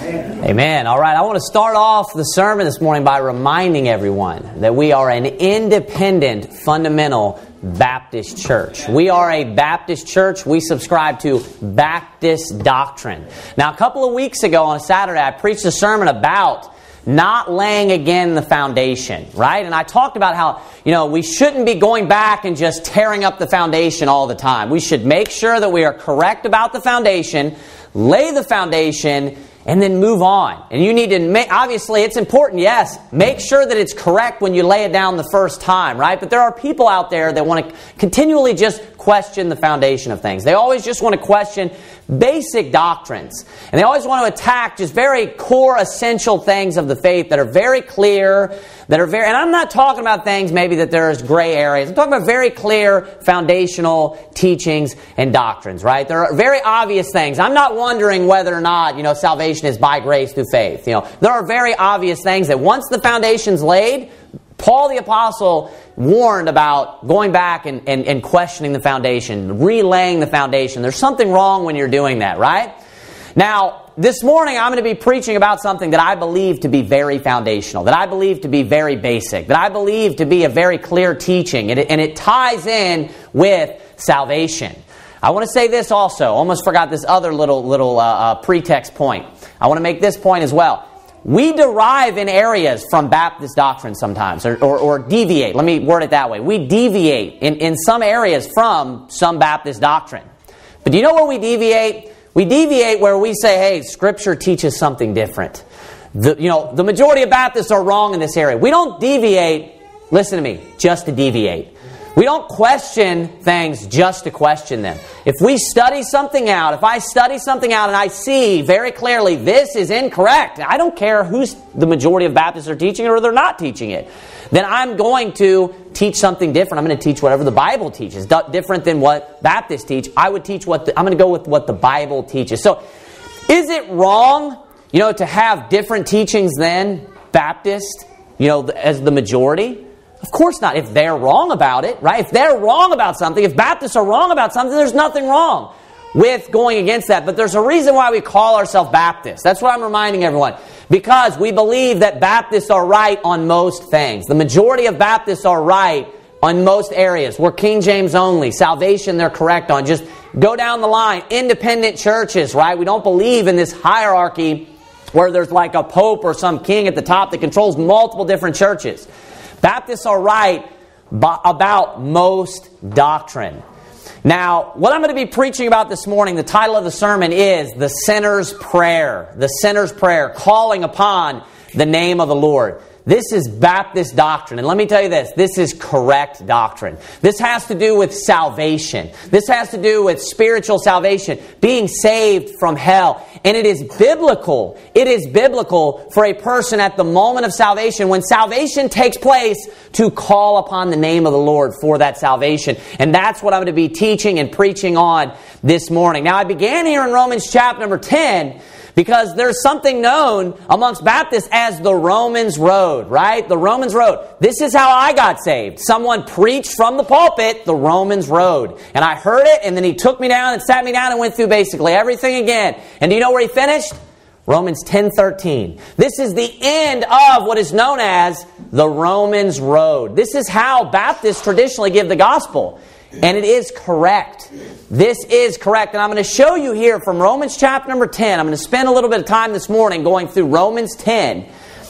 Amen. All right, I want to start off the sermon this morning by reminding everyone that we are an independent, fundamental Baptist church. We are a Baptist church. We subscribe to Baptist doctrine. Now, a couple of weeks ago on a Saturday, I preached a sermon about not laying again the foundation, right? And I talked about how, we shouldn't be going back and just tearing up the foundation all the time. We should make sure that we are correct about the foundation, lay the foundation, and then move on. And you need to obviously it's important, yes, make sure that it's correct when you lay it down the first time, right? But there are people out there that want to continually just question the foundation of things. They always just want to question basic doctrines. And they always want to attack just very core, essential things of the faith that are very clear, and I'm not talking about things maybe that there's gray areas. I'm talking about very clear foundational teachings and doctrines, right? There are very obvious things. I'm not wondering whether or not, salvation is by grace through faith. There are very obvious things that once the foundation's laid, Paul the Apostle warned about going back and questioning the foundation, relaying the foundation. There's something wrong when you're doing that, right? Now, this morning I'm going to be preaching about something that I believe to be very foundational, that I believe to be very basic, that I believe to be a very clear teaching, and it ties in with salvation. I want to say this also. Almost forgot this other little pretext point. I want to make this point as well. We derive in areas from Baptist doctrine sometimes, or deviate. Let me word it that way. We deviate in some areas from some Baptist doctrine. But do you know where we deviate? We deviate where we say, hey, Scripture teaches something different. The majority of Baptists are wrong in this area. We don't deviate, listen to me, just to deviate. We don't question things just to question them. If we study something out, if I study something out and I see very clearly this is incorrect, I don't care who's the majority of Baptists are teaching it or they're not teaching it, then I'm going to teach something different. I'm going to teach whatever the Bible teaches, different than what Baptists teach. I'm going to go with what the Bible teaches. So, is it wrong, to have different teachings than Baptist, as the majority? Of course not. If they're wrong about it, right? If they're wrong about something, if Baptists are wrong about something, there's nothing wrong with going against that. But there's a reason why we call ourselves Baptists. That's what I'm reminding everyone. Because we believe that Baptists are right on most things. The majority of Baptists are right on most areas. We're King James only. Salvation they're correct on. Just go down the line. Independent churches, right? We don't believe in this hierarchy where there's like a pope or some king at the top that controls multiple different churches. Baptists are right about most doctrine. Now, what I'm going to be preaching about this morning, the title of the sermon is The Sinner's Prayer. The Sinner's Prayer, calling upon the name of the Lord. This is Baptist doctrine. And let me tell you this is correct doctrine. This has to do with salvation. This has to do with spiritual salvation, being saved from hell. And it is biblical. It is biblical for a person at the moment of salvation, when salvation takes place, to call upon the name of the Lord for that salvation. And that's what I'm going to be teaching and preaching on this morning. Now, I began here in Romans chapter number 10, because there's something known amongst Baptists as the Romans Road, right? The Romans Road. This is how I got saved. Someone preached from the pulpit the Romans Road. And I heard it, and then he took me down and sat me down and went through basically everything again. And do you know where he finished? Romans 10:13. This is the end of what is known as the Romans Road. This is how Baptists traditionally give the gospel. And it is correct. This is correct. And I'm going to show you here from Romans chapter number 10. I'm going to spend a little bit of time this morning going through Romans 10.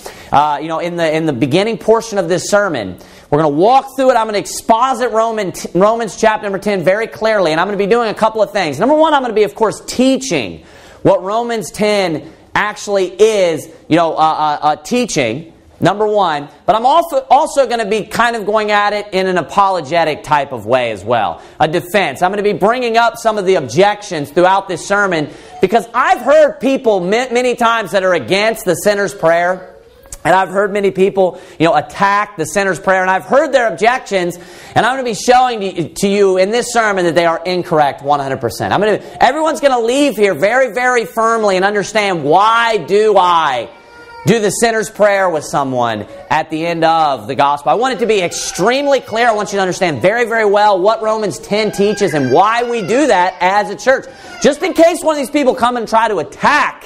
In the beginning portion of this sermon. We're going to walk through it. I'm going to exposit Romans chapter number 10 very clearly. And I'm going to be doing a couple of things. Number one, I'm going to be, of course, teaching what Romans 10 actually is, teaching. Number one. But I'm also going to be kind of going at it in an apologetic type of way as well. A defense. I'm going to be bringing up some of the objections throughout this sermon, because I've heard people many times that are against the sinner's prayer. And I've heard many people, attack the sinner's prayer. And I've heard their objections. And I'm going to be showing to you in this sermon that they are incorrect 100%. Everyone's going to leave here very, very firmly and understand, why do I do the sinner's prayer with someone at the end of the gospel? I want it to be extremely clear. I want you to understand very, very well what Romans 10 teaches and why we do that as a church. Just in case one of these people come and try to attack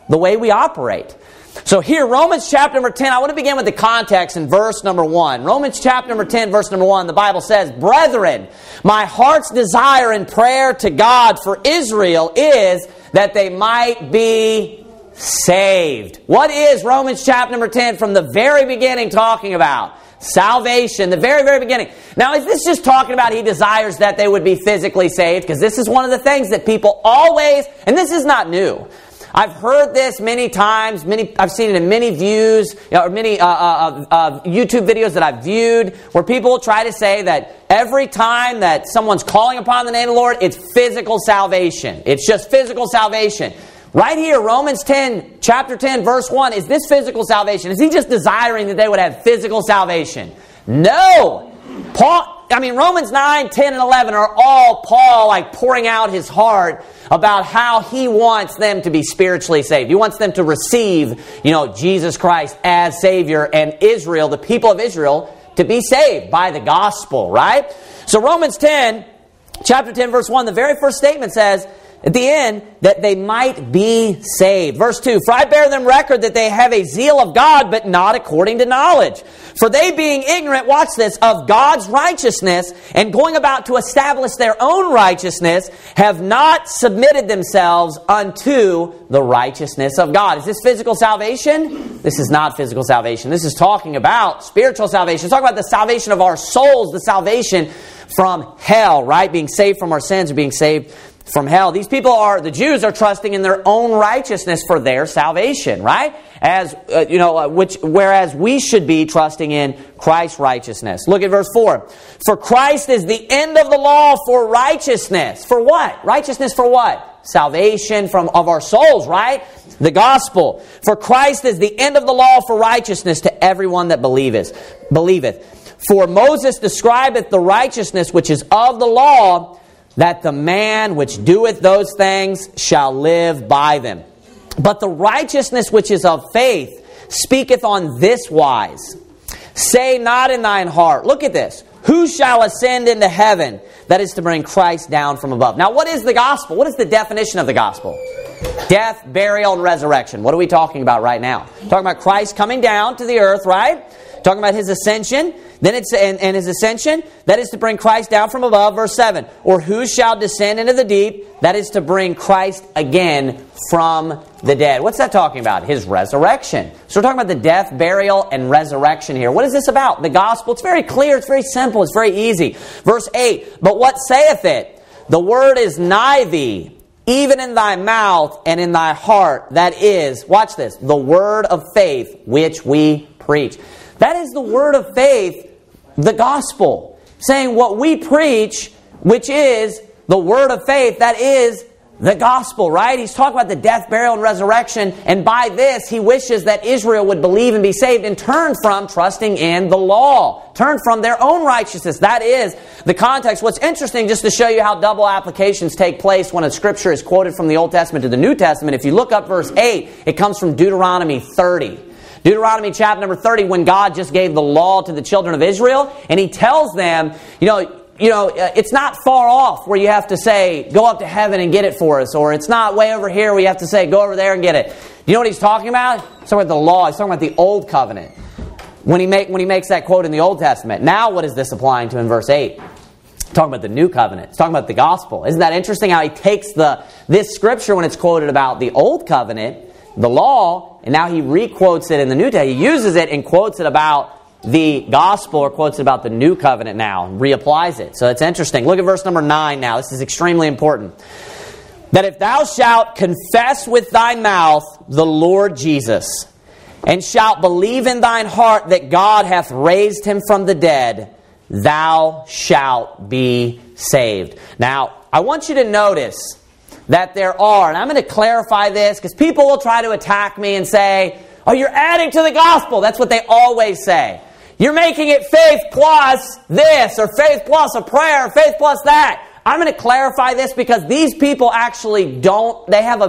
the way we operate. So here, Romans chapter number 10, I want to begin with the context in verse number 1. Romans chapter number 10, verse number 1, the Bible says, "Brethren, my heart's desire and prayer to God for Israel is that they might be saved." What is Romans chapter number 10 from the very beginning talking about? Salvation, the very, very beginning. Now, is this just talking about he desires that they would be physically saved? Because this is one of the things that people always, and this is not new. I've heard this many times. I've seen it in many views, or many YouTube videos that I've viewed, where people will try to say that every time that someone's calling upon the name of the Lord, it's physical salvation. It's just physical salvation. Right here, Romans 10, chapter 10, verse 1, is this physical salvation? Is he just desiring that they would have physical salvation? No! Romans 9, 10, and 11 are all Paul pouring out his heart about how he wants them to be spiritually saved. He wants them to receive, Jesus Christ as Savior, and Israel, the people of Israel, to be saved by the gospel, right? So Romans 10, chapter 10, verse 1, the very first statement says, at the end, that they might be saved. Verse 2, "For I bear them record that they have a zeal of God, but not according to knowledge. For they being ignorant," watch this, "of God's righteousness, and going about to establish their own righteousness, have not submitted themselves unto the righteousness of God." Is this physical salvation? This is not physical salvation. This is talking about spiritual salvation. It's talking about the salvation of our souls, the salvation from hell, right? Being saved from our sins or being saved from hell. These people the Jews are trusting in their own righteousness for their salvation, right? Whereas we should be trusting in Christ's righteousness. Look at verse 4. "For Christ is the end of the law for righteousness." For what? Righteousness for what? Salvation of our souls, right? The gospel. "For Christ is the end of the law for righteousness to everyone that believeth. For Moses describeth the righteousness which is of the law, that the man which doeth those things shall live by them. But the righteousness which is of faith speaketh on this wise. Say not in thine heart," look at this, "who shall ascend into heaven?" That is to bring Christ down from above. Now, what is the gospel? What is the definition of the gospel? Death, burial, and resurrection. What are we talking about right now? Talking about Christ coming down to the earth, right? Talking about His ascension. Then it's and His ascension, that is to bring Christ down from above. Verse 7, "Or who shall descend into the deep?" That is to bring Christ again from the dead. What's that talking about? His resurrection. So we're talking about the death, burial, and resurrection here. What is this about? The gospel. It's very clear. It's very simple. It's very easy. Verse 8, "But what saith it? The word is nigh thee, even in thy mouth and in thy heart." That is, watch this, the word of faith which we preach. That is the word of faith, the gospel. Saying what we preach, which is the word of faith, that is the gospel, right? He's talking about the death, burial, and resurrection, and by this he wishes that Israel would believe and be saved and turn from trusting in the law. Turn from their own righteousness. That is the context. What's interesting, just to show you how double applications take place when a scripture is quoted from the Old Testament to the New Testament, if you look up verse 8, it comes from Deuteronomy 30. Deuteronomy chapter number 30, when God just gave the law to the children of Israel, and He tells them, it's not far off where you have to say, "Go up to heaven and get it for us," or it's not way over here where you have to say, "Go over there and get it." You know what He's talking about? He's talking about the law. He's talking about the old covenant. When he makes that quote in the Old Testament. Now what is this applying to in verse 8? He's talking about the new covenant. He's talking about the gospel. Isn't that interesting how he takes this scripture when it's quoted about the old covenant, the law, and now he re-quotes it in the New Testament. He uses it and quotes it about the gospel, or quotes it about the new covenant now, and reapplies it. So it's interesting. Look at verse number 9 now. This is extremely important. "That if thou shalt confess with thy mouth the Lord Jesus, and shalt believe in thine heart that God hath raised Him from the dead, thou shalt be saved." Now, I want you to notice that there are, and I'm going to clarify this because people will try to attack me and say, "Oh, you're adding to the gospel." That's what they always say. "You're making it faith plus this, or faith plus a prayer, faith plus that." I'm going to clarify this because these people actually don't, they have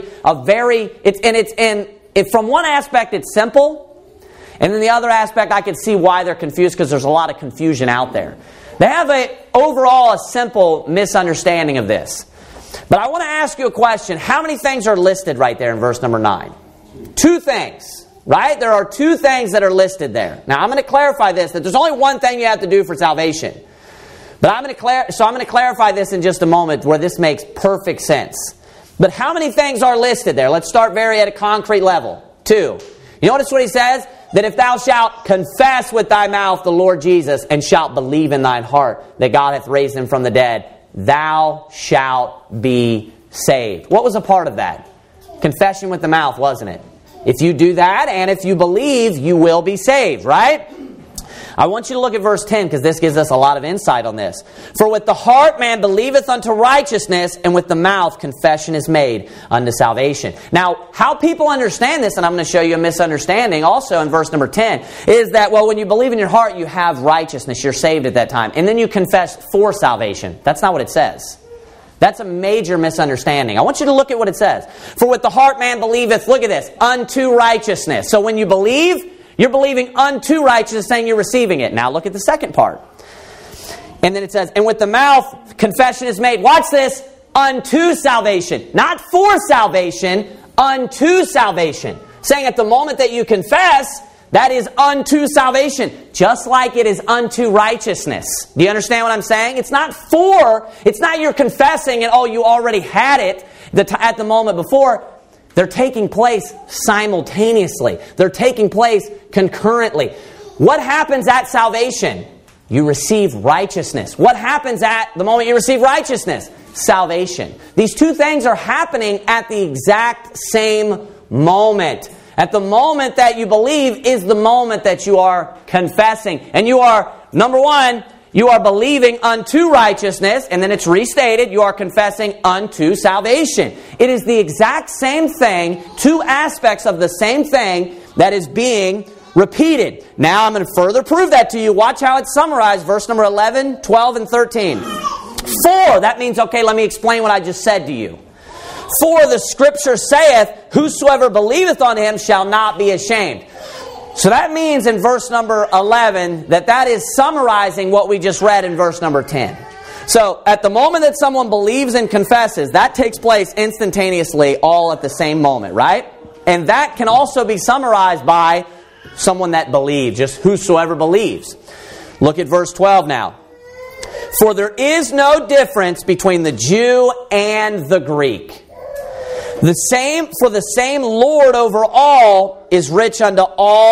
from one aspect it's simple, and then the other aspect I can see why they're confused because there's a lot of confusion out there. They have overall a simple misunderstanding of this. But I want to ask you a question. How many things are listed right there in verse number 9? 2 things, right? There are 2 things that are listed there. Now, I'm going to clarify this, that there's only one thing you have to do for salvation. But I'm going to clarify this in just a moment where this makes perfect sense. But how many things are listed there? Let's start at a concrete level. 2. You notice what he says? That if thou shalt confess with thy mouth the Lord Jesus, and shalt believe in thine heart that God hath raised him from the dead, thou shalt be saved. What was a part of that? Confession with the mouth, wasn't it? If you do that, and if you believe, you will be saved, right? I want you to look at verse 10, because this gives us a lot of insight on this. For with the heart man believeth unto righteousness, and with the mouth confession is made unto salvation. Now, how people understand this, and I'm going to show you a misunderstanding also in verse number 10, is that, well, when you believe in your heart, you have righteousness. You're saved at that time. And then you confess for salvation. That's not what it says. That's a major misunderstanding. I want you to look at what it says. For with the heart man believeth, look at this, unto righteousness. So when you believe, you're believing unto righteousness, saying you're receiving it. Now look at the second part. And then it says, and with the mouth confession is made. Watch this. Unto salvation. Not for salvation, unto salvation. Saying at the moment that you confess, that is unto salvation. Just like it is unto righteousness. Do you understand what I'm saying? It's not you're confessing and, oh, you already had it at the moment before. They're taking place simultaneously. They're taking place concurrently. What happens at salvation? You receive righteousness. What happens at the moment you receive righteousness? Salvation. These 2 things are happening at the exact same moment. At the moment that you believe is the moment that you are confessing. And you are, number 1, you are believing unto righteousness, and then it's restated, you are confessing unto salvation. It is the exact same thing, 2 aspects of the same thing that is being repeated. Now I'm going to further prove that to you. Watch how it's summarized, verse number 11, 12, and 13. For, that means, okay, let me explain what I just said to you. For the Scripture saith, whosoever believeth on him shall not be ashamed. So that means in verse number 11 that is summarizing what we just read in verse number 10. So at the moment that someone believes and confesses, that takes place instantaneously all at the same moment, right? And that can also be summarized by someone that believes, just whosoever believes. Look at verse 12 now. For there is no difference between the Jew and the Greek. For the same Lord over all is rich unto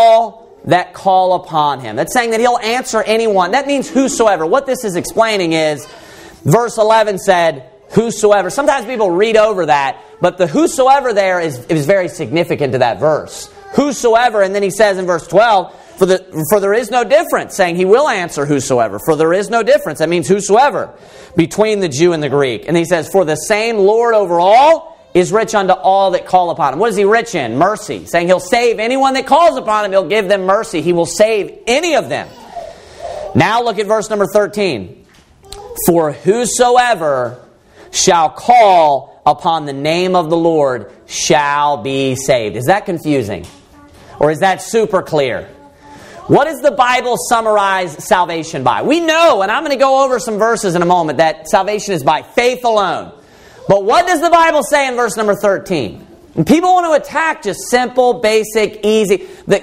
all that call upon him. That's saying that he'll answer anyone. That means whosoever. What this is explaining is, verse 11 said, whosoever. Sometimes people read over that, but the whosoever there is very significant to that verse. Whosoever, and then he says in verse 12, for there is no difference, saying he will answer whosoever. For there is no difference. That means whosoever, between the Jew and the Greek. And he says, for the same Lord over all is rich unto all that call upon him. What is he rich in? Mercy. Saying he'll save anyone that calls upon him. He'll give them mercy. He will save any of them. Now look at verse number 13. For whosoever shall call upon the name of the Lord shall be saved. Is that confusing? Or is that super clear? What does the Bible summarize salvation by? We know, and I'm going to go over some verses in a moment, that salvation is by faith alone. But what does the Bible say in verse number 13? And people want to attack just simple, basic, easy.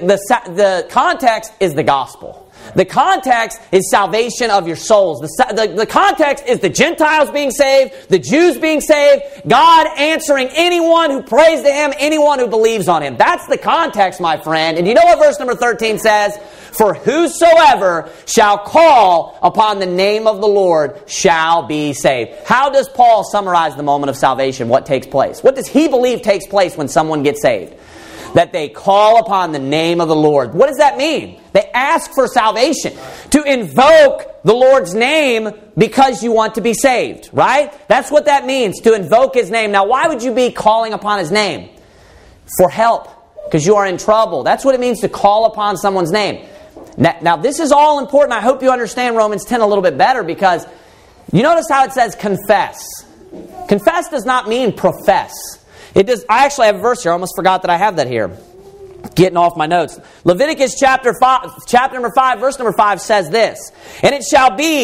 The context is the gospel. The context is salvation of your souls. The context is the Gentiles being saved, the Jews being saved, God answering anyone who prays to Him, anyone who believes on Him. That's the context, my friend. And you know what verse number 13 says? For whosoever shall call upon the name of the Lord shall be saved. How does Paul summarize the moment of salvation? What takes place? What does he believe takes place when someone gets saved? That they call upon the name of the Lord. What does that mean? They ask for salvation. To invoke the Lord's name because you want to be saved, right? That's what that means, to invoke His name. Now, why would you be calling upon His name? For help, because you are in trouble. That's what it means to call upon someone's name. Now, this is all important. I hope you understand Romans 10 a little bit better, because you notice how it says confess. Confess does not mean profess. It does. I actually have a verse here. I almost forgot that I have that here. Getting off my notes. Leviticus chapter number 5, verse number 5 says this. And it shall be,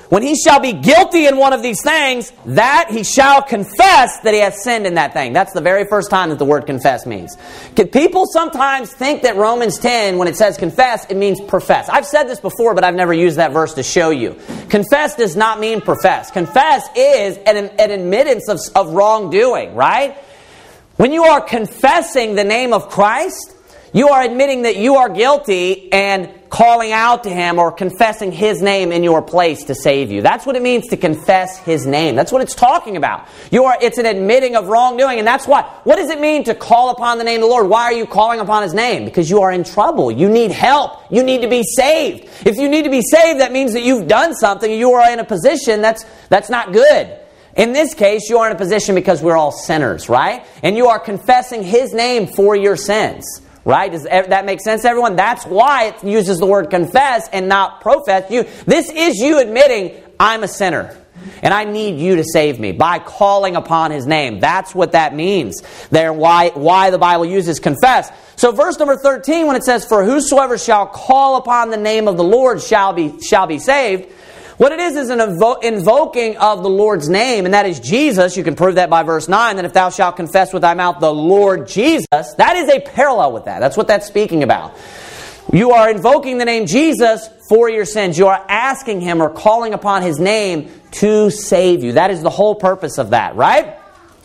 When he shall be guilty in one of these things, that he shall confess that he has sinned in that thing. That's the very first time that the word confess means. People sometimes think that Romans 10, when it says confess, it means profess. I've said this before, but I've never used that verse to show you. Confess does not mean profess. Confess is an admittance of wrongdoing, right? When you are confessing the name of Christ, you are admitting that you are guilty and calling out to Him or confessing His name in your place to save you. That's what it means to confess His name. That's what it's talking about. It's an admitting of wrongdoing, and that's what does it mean to call upon the name of the Lord? Why are you calling upon His name? Because you are in trouble. You need help. You need to be saved. If you need to be saved, that means that you've done something. You are in a position that's not good. In this case, you are in a position because we're all sinners, right? And you are confessing His name for your sins. Right? Does that make sense to everyone? That's why it uses the word confess and not profess. This is you admitting, I'm a sinner. And I need you to save me by calling upon His name. That's what that means there. Why the Bible uses confess. So verse number 13, when it says, for whosoever shall call upon the name of the Lord shall be saved. What it is an invoking of the Lord's name, and that is Jesus. You can prove that by verse 9, that if thou shalt confess with thy mouth the Lord Jesus, that is a parallel with that. That's what that's speaking about. You are invoking the name Jesus for your sins. You are asking Him or calling upon His name to save you. That is the whole purpose of that, right?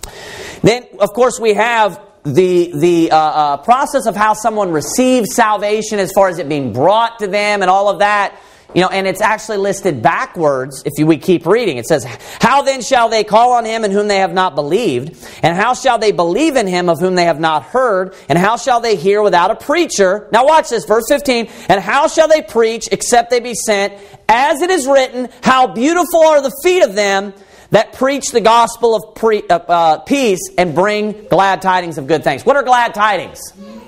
Then, of course, we have the process of how someone receives salvation as far as it being brought to them and all of that. And it's actually listed backwards if we keep reading. It says, how then shall they call on Him in whom they have not believed? And how shall they believe in Him of whom they have not heard? And how shall they hear without a preacher? Now watch this, verse 15. And how shall they preach except they be sent? As it is written, how beautiful are the feet of them that preach the gospel of peace and bring glad tidings of good things. What are glad tidings?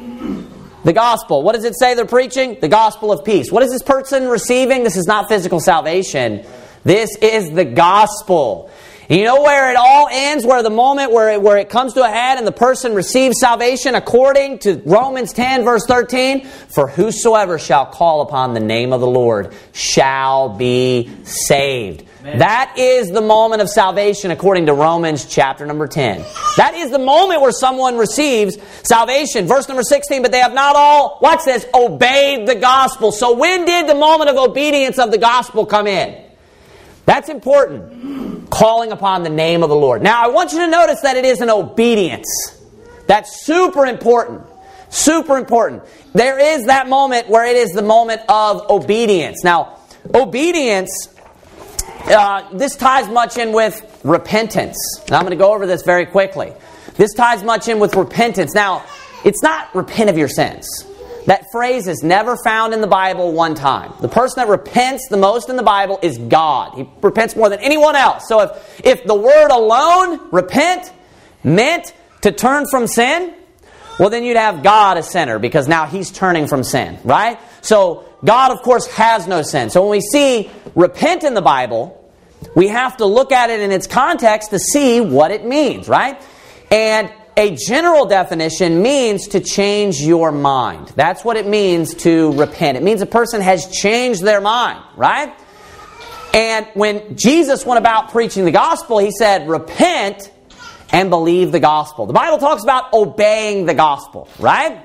The gospel. What does it say they're preaching? The gospel of peace. What is this person receiving? This is not physical salvation. This is the gospel. And you know where it all ends? Where the moment where it comes to a head and the person receives salvation according to Romans 10 verse 13? For whosoever shall call upon the name of the Lord shall be saved. Amen. That is the moment of salvation according to Romans chapter number 10. That is the moment where someone receives salvation. Verse number 16, but they have not all, watch this, obeyed the gospel. So when did the moment of obedience of the gospel come in? That's important. Calling upon the name of the Lord. Now I want you to notice that it is an obedience. That's super important. Super important. There is that moment where it is the moment of obedience. Now, obedience, this ties much in with repentance. Now, I'm going to go over this very quickly. This ties much in with repentance. Now, it's not repent of your sins. That phrase is never found in the Bible one time. The person that repents the most in the Bible is God. He repents more than anyone else. So if the word alone, repent, meant to turn from sin, well then you'd have God a sinner because now He's turning from sin, right? So God, of course, has no sin. So when we see repent in the Bible, we have to look at it in its context to see what it means, right? And a general definition means to change your mind. That's what it means to repent. It means a person has changed their mind, right? And when Jesus went about preaching the gospel, He said, repent and believe the gospel. The Bible talks about obeying the gospel, right?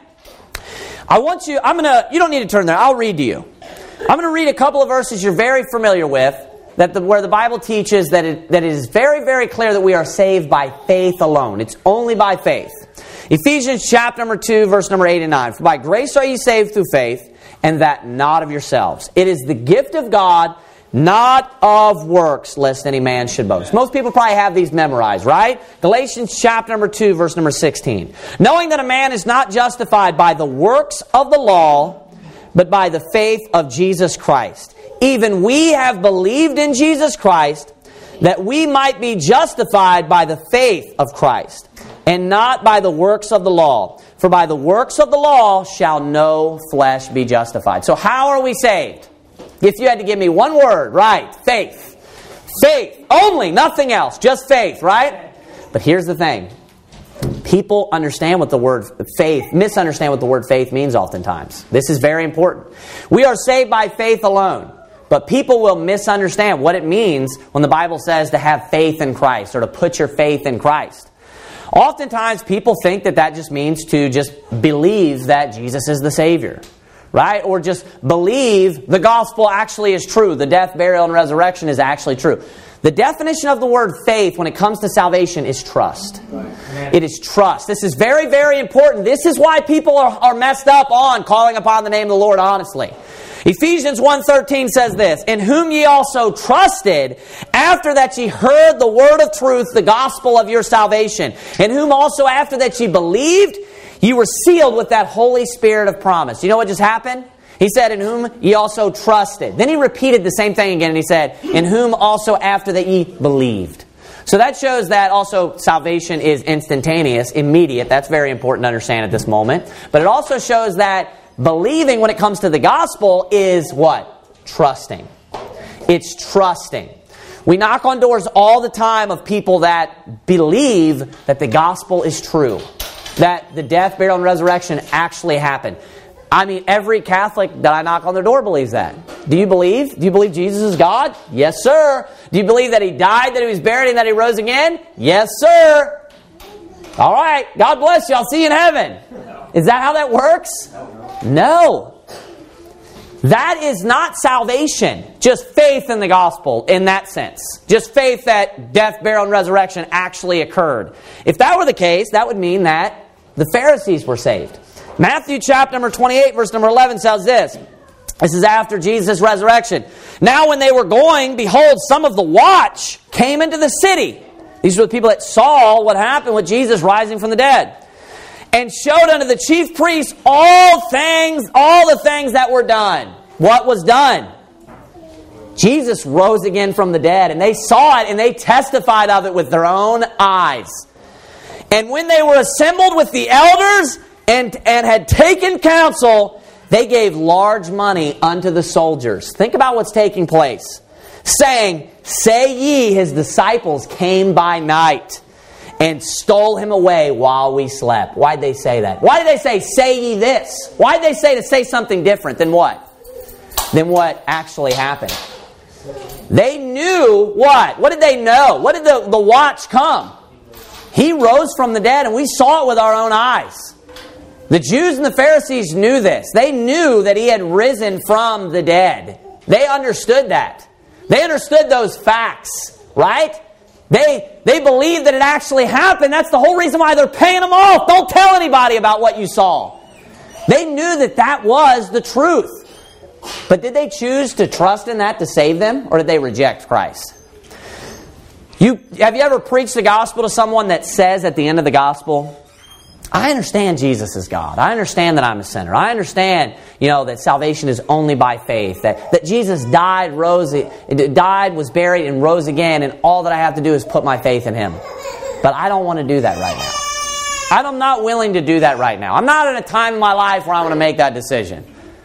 You don't need to turn there. I'll read to you. I'm going to read a couple of verses you're very familiar with, where the Bible teaches that it is very, very clear that we are saved by faith alone. It's only by faith. Ephesians chapter number 2, verse number 8 and 9. For by grace are ye saved through faith, and that not of yourselves. It is the gift of God, not of works, lest any man should boast. Most people probably have these memorized, right? Galatians chapter number 2, verse number 16. Knowing that a man is not justified by the works of the law, but by the faith of Jesus Christ. Even we have believed in Jesus Christ, that we might be justified by the faith of Christ, and not by the works of the law. For by the works of the law shall no flesh be justified. So how are we saved? If you had to give me one word, right? Faith. Faith. Only, nothing else. Just faith, right? But here's the thing. People understand what the word faith, misunderstand what the word faith means oftentimes. This is very important. We are saved by faith alone. But people will misunderstand what it means when the Bible says to have faith in Christ or to put your faith in Christ. Oftentimes people think that that just means to just believe that Jesus is the Savior, right? Or just believe the gospel actually is true. The death, burial, and resurrection is actually true. The definition of the word faith when it comes to salvation is trust. It is trust. This is very, very important. This is why people are messed up on calling upon the name of the Lord honestly. Ephesians 1:13 says this, "In whom ye also trusted, after that ye heard the word of truth, the gospel of your salvation. In whom also after that ye believed, ye were sealed with that Holy Spirit of promise." You know what just happened? He said, "In whom ye also trusted." Then he repeated the same thing again, and he said, "In whom also after that ye believed." So that shows that also salvation is instantaneous, immediate. That's very important to understand at this moment. But it also shows that believing when it comes to the gospel is what? Trusting. It's trusting. We knock on doors all the time of people that believe that the gospel is true. That the death, burial, and resurrection actually happened. I mean, every Catholic that I knock on their door believes that. Do you believe? Do you believe Jesus is God? Yes, sir. Do you believe that He died, that He was buried, and that He rose again? Yes, sir. All right. God bless you. I'll see you in heaven. Is that how that works? No. That is not salvation. Just faith in the gospel in that sense. Just faith that death, burial, and resurrection actually occurred. If that were the case, that would mean that the Pharisees were saved. Matthew chapter number 28, verse number 11 says this. This is after Jesus' resurrection. "Now when they were going, behold, some of the watch came into the city." These were the people that saw what happened with Jesus rising from the dead. "And showed unto the chief priests all the things that were done." What was done? Jesus rose again from the dead, and they saw it, and they testified of it with their own eyes. "And when they were assembled with the elders, and had taken counsel, they gave large money unto the soldiers." Think about what's taking place. "Saying, say ye, his disciples came by night, and stole him away while we slept." Why'd they say that? Why did they say ye this? Why'd they say something different than what? Than what actually happened? They knew what? What did they know? What did the watch come? He rose from the dead, and we saw it with our own eyes. The Jews and the Pharisees knew this. They knew that He had risen from the dead. They understood that. They understood those facts, right? They believed that it actually happened. That's the whole reason why they're paying them off. Don't tell anybody about what you saw. They knew that that was the truth. But did they choose to trust in that to save them, or did they reject Christ? Have you ever preached the gospel to someone that says at the end of the gospel, "I understand Jesus is God. I understand that I'm a sinner. I understand, that salvation is only by faith. That Jesus died, was buried, and rose again, and all that I have to do is put my faith in Him. But I don't want to do that right now. I'm not willing to do that right now. I'm not at a time in my life where I want to make that decision.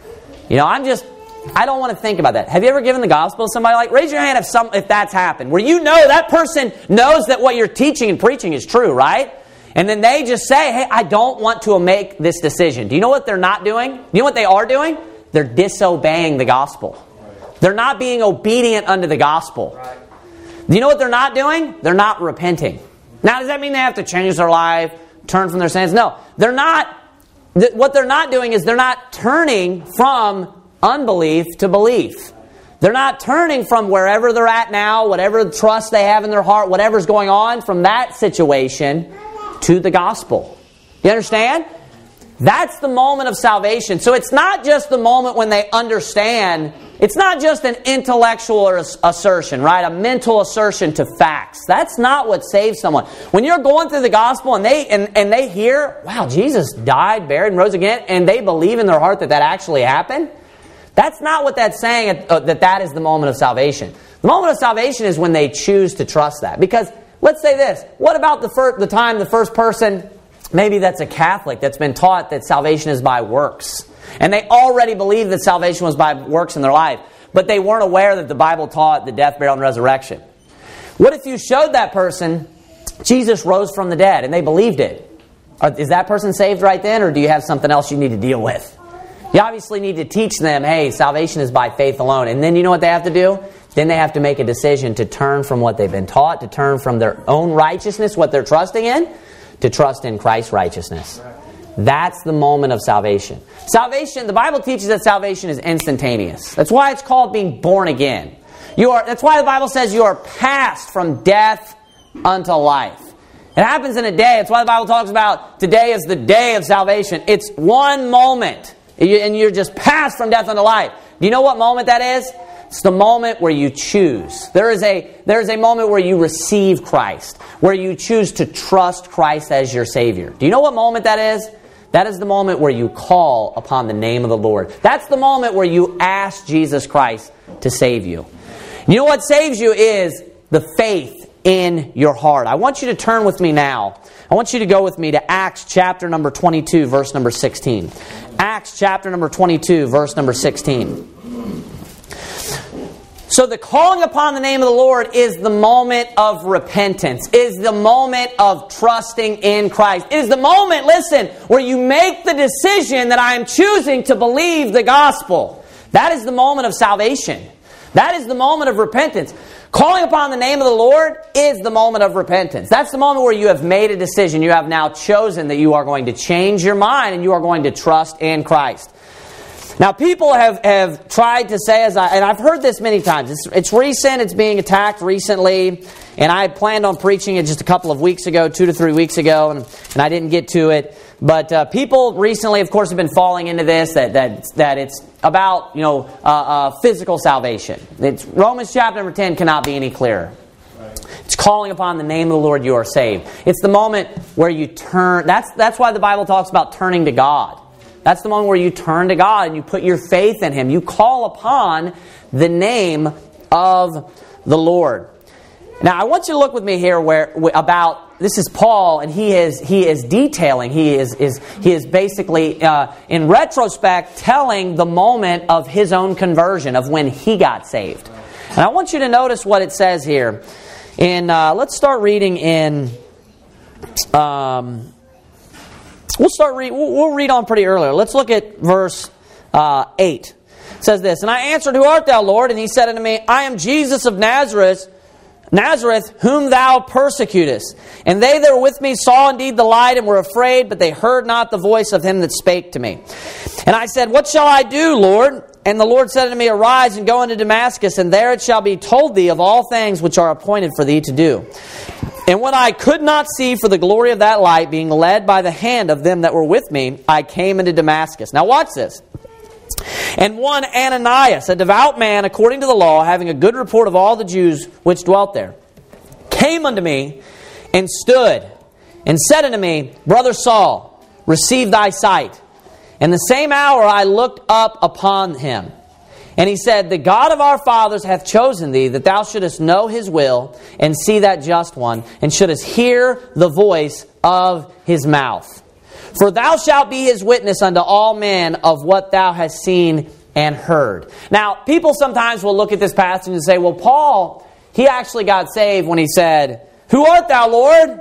I don't want to think about that." Have you ever given the gospel to somebody? Like, raise your hand if that's happened. Where that person knows that what you're teaching and preaching is true, right? And then they just say, "Hey, I don't want to make this decision." Do you know what they're not doing? Do you know what they are doing? They're disobeying the gospel. They're not being obedient unto the gospel. Do you know what they're not doing? They're not repenting. Now, does that mean they have to change their life, turn from their sins? No, they're not. What they're not doing is they're not turning from unbelief to belief. They're not turning from wherever they're at now, whatever trust they have in their heart, whatever's going on from that situation to the gospel. You understand? That's the moment of salvation. So it's not just the moment when they understand. It's not just an intellectual assertion, right? A mental assertion to facts. That's not what saves someone. When you're going through the gospel and they hear, "Wow, Jesus died, buried, and rose again," and they believe in their heart that actually happened, that's not what that's saying, that is the moment of salvation. The moment of salvation is when they choose to trust that. Because let's say this. What about the time the first person, maybe that's a Catholic, that's been taught that salvation is by works. And they already believed that salvation was by works in their life. But they weren't aware that the Bible taught the death, burial, and resurrection. What if you showed that person Jesus rose from the dead and they believed it? Is that person saved right then, or do you have something else you need to deal with? You obviously need to teach them, hey, salvation is by faith alone. And then you know what they have to do? Then they have to make a decision to turn from what they've been taught, to turn from their own righteousness, what they're trusting in, to trust in Christ's righteousness. That's the moment of salvation. Salvation, the Bible teaches that salvation is instantaneous. That's why it's called being born again. That's why the Bible says you are passed from death unto life. It happens in a day. That's why the Bible talks about today is the day of salvation. It's one moment. And you're just passed from death unto life. Do you know what moment that is? It's the moment where you choose. There is a moment where you receive Christ, where you choose to trust Christ as your Savior. Do you know what moment that is? That is the moment where you call upon the name of the Lord. That's the moment where you ask Jesus Christ to save you. You know what saves you is the faith in your heart. I want you to turn with me now. I want you to go with me to Acts chapter number 22, verse number 16. Acts chapter number 22, verse number 16. So the calling upon the name of the Lord is the moment of repentance, is the moment of trusting in Christ. It is the moment, listen, where you make the decision that I am choosing to believe the gospel. That is the moment of salvation. That is the moment of repentance. Calling upon the name of the Lord is the moment of repentance. That's the moment where you have made a decision. You have now chosen that you are going to change your mind and you are going to trust in Christ. Now, people have tried to say, and I've heard this many times, it's recent, it's being attacked recently, and I planned on preaching it just a couple of weeks ago, 2 to 3 weeks ago, and I didn't get to it. But people recently, of course, have been falling into this, that it's about, physical salvation. Romans chapter number 10 cannot be any clearer. It's calling upon the name of the Lord, you are saved. It's the moment where you turn, that's why the Bible talks about turning to God. That's the moment where you turn to God and you put your faith in Him. You call upon the name of the Lord. Now, I want you to look with me here this is Paul, and he is detailing. He is basically in retrospect telling the moment of his own conversion, of when he got saved. And I want you to notice what it says here. Let's start reading in. We'll read on pretty earlier. Let's look at verse 8. It says this, "And I answered, Who art thou, Lord? And he said unto me, I am Jesus of Nazareth, whom thou persecutest. And they that were with me saw indeed the light and were afraid, but they heard not the voice of him that spake to me. And I said, What shall I do, Lord? And the Lord said unto me, Arise and go into Damascus, and there it shall be told thee of all things which are appointed for thee to do. And when I could not see for the glory of that light, being led by the hand of them that were with me, I came into Damascus." Now watch this. "And one Ananias, a devout man according to the law, having a good report of all the Jews which dwelt there, came unto me and stood and said unto me, Brother Saul, receive thy sight. And the same hour I looked up upon him. And he said, The God of our fathers hath chosen thee, that thou shouldest know his will, and see that just one, and shouldest hear the voice of his mouth. For thou shalt be his witness unto all men of what thou hast seen and heard." Now, people sometimes will look at this passage and say, well, Paul, he actually got saved when he said, "Who art thou, Lord?"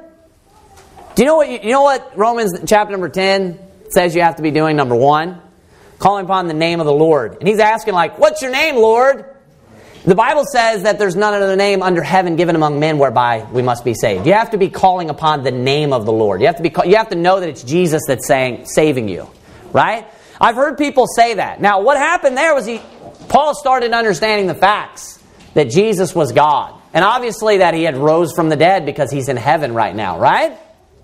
Do you know what Romans chapter number 10 says you have to be doing? Number 1, calling upon the name of the Lord. And he's asking, what's your name, Lord? The Bible says that there's none other name under heaven given among men whereby we must be saved. You have to be calling upon the name of the Lord. You have to know that it's Jesus that's saving you, right? I've heard people say that. Now, what happened there was Paul started understanding the facts that Jesus was God, and obviously that he had rose from the dead because he's in heaven right now, right?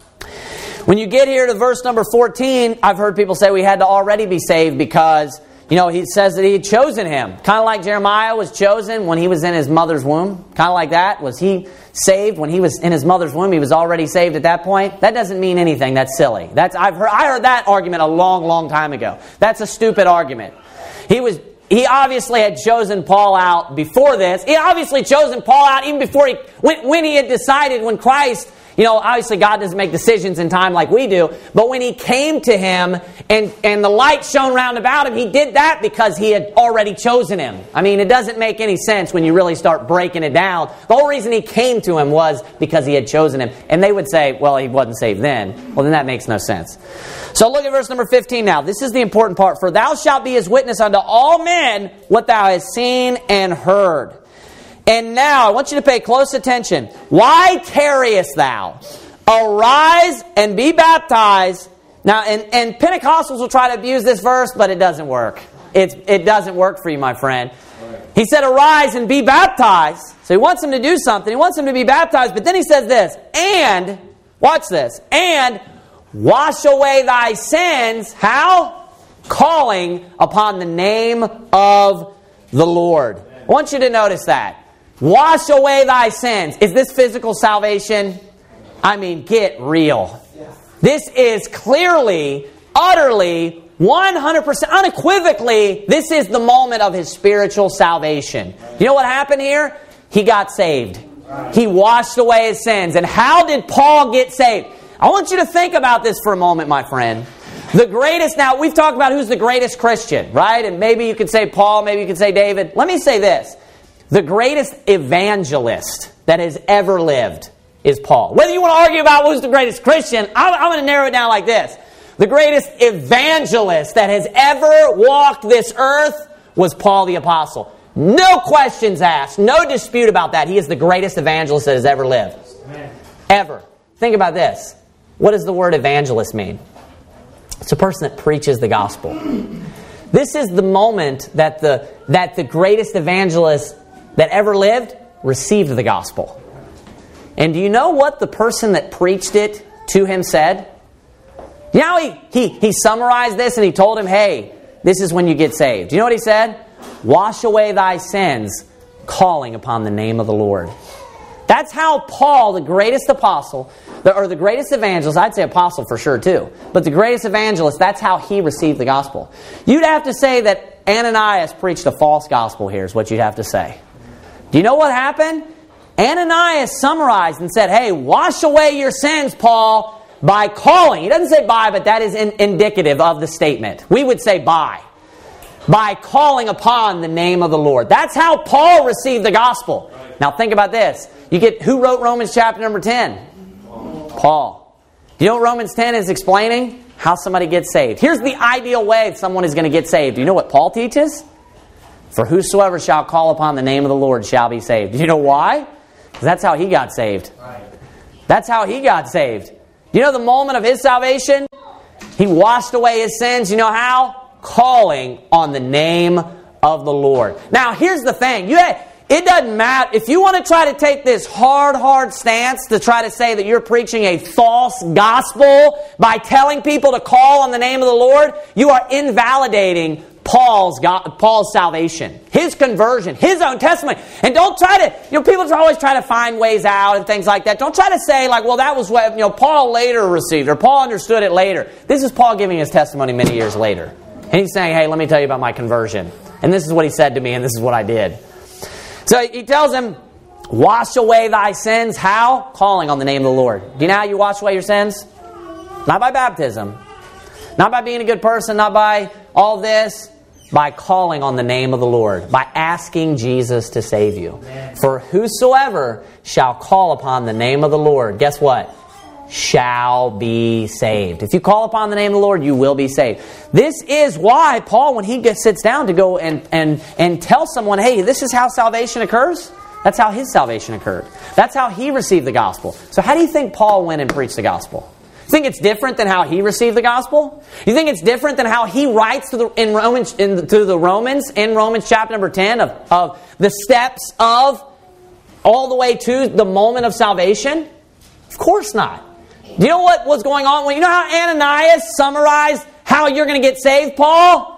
When you get here to verse number 14, I've heard people say we had to already be saved because, he says that he had chosen him. Kind of like Jeremiah was chosen when he was in his mother's womb. Kind of like that. Was he saved when he was in his mother's womb? He was already saved at that point? That doesn't mean anything. That's silly. I heard that argument a long, long time ago. That's a stupid argument. He obviously had chosen Paul out before this. He obviously chosen Paul out even before when he had decided, when Christ obviously God doesn't make decisions in time like we do, but when he came to him and the light shone round about him, he did that because he had already chosen him. I mean, it doesn't make any sense when you really start breaking it down. The whole reason he came to him was because he had chosen him. And they would say, well, he wasn't saved then. Well, then that makes no sense. So look at verse number 15 now. This is the important part. For thou shalt be his witness unto all men what thou hast seen and heard. And now, I want you to pay close attention. Why tarriest thou? Arise and be baptized. Now, and Pentecostals will try to abuse this verse, but it doesn't work. It doesn't work for you, my friend. He said, arise and be baptized. So he wants them to do something. He wants them to be baptized. But then he says this, and, watch this, and wash away thy sins. How? Calling upon the name of the Lord. I want you to notice that. Wash away thy sins. Is this physical salvation? I mean, get real. This is clearly, utterly, 100%, unequivocally, this is the moment of his spiritual salvation. You know what happened here? He got saved. He washed away his sins. And how did Paul get saved? I want you to think about this for a moment, my friend. The greatest, now we've talked about who's the greatest Christian, right? And maybe you could say Paul, maybe you could say David. Let me say this. The greatest evangelist that has ever lived is Paul. Whether you want to argue about who's the greatest Christian, I'm going to narrow it down like this. The greatest evangelist that has ever walked this earth was Paul the Apostle. No questions asked. No dispute about that. He is the greatest evangelist that has ever lived. Amen. Ever. Think about this. What does the word evangelist mean? It's a person that preaches the gospel. This is the moment that the greatest evangelist that ever lived received the gospel. And do you know what the person that preached it to him said? You know how he summarized this and he told him, hey, this is when you get saved. Do you know what he said? Wash away thy sins, calling upon the name of the Lord. That's how Paul, the greatest apostle, or the greatest evangelist, I'd say apostle for sure too, but the greatest evangelist, that's how he received the gospel. You'd have to say that Ananias preached a false gospel here, is what you'd have to say. Do you know what happened? Ananias summarized and said, hey, wash away your sins, Paul, by calling. He doesn't say by, but that is indicative of the statement. We would say by calling upon the name of the Lord. That's how Paul received the gospel. Now think about this. Who wrote Romans chapter number 10? Paul. Do you know what Romans 10 is explaining? How somebody gets saved. Here's the ideal way someone is going to get saved. Do you know what Paul teaches? For whosoever shall call upon the name of the Lord shall be saved. Do you know why? Because that's how he got saved. That's how he got saved. Do you know the moment of his salvation? He washed away his sins. You know how? Calling on the name of the Lord. Now, here's the thing. It doesn't matter. If you want to try to take this hard stance to try to say that you're preaching a false gospel by telling people to call on the name of the Lord, you are invalidating Paul's salvation, his conversion, his own testimony. And don't try to, people always try to find ways out and things like that. Don't try to say like, well, that was what, Paul later received or Paul understood it later. This is Paul giving his testimony many years later. And he's saying, hey, let me tell you about my conversion. And this is what he said to me and this is what I did. So he tells him, wash away thy sins. How? Calling on the name of the Lord. Do you know how you wash away your sins? Not by baptism. Not by being a good person. Not by all this. By calling on the name of the Lord. By asking Jesus to save you. Amen. For whosoever shall call upon the name of the Lord, guess what? Shall be saved. If you call upon the name of the Lord, you will be saved. This is why Paul, when he sits down to go and tell someone, hey, this is how salvation occurs. That's how his salvation occurred. That's how he received the gospel. So how do you think Paul went and preached the gospel? You think it's different than how he received the gospel? You think it's different than how he writes to the Romans in Romans chapter number 10 of the steps of all the way to the moment of salvation? Of course not. Do you know what was going on? Well, you know how Ananias summarized how you're going to get saved, Paul?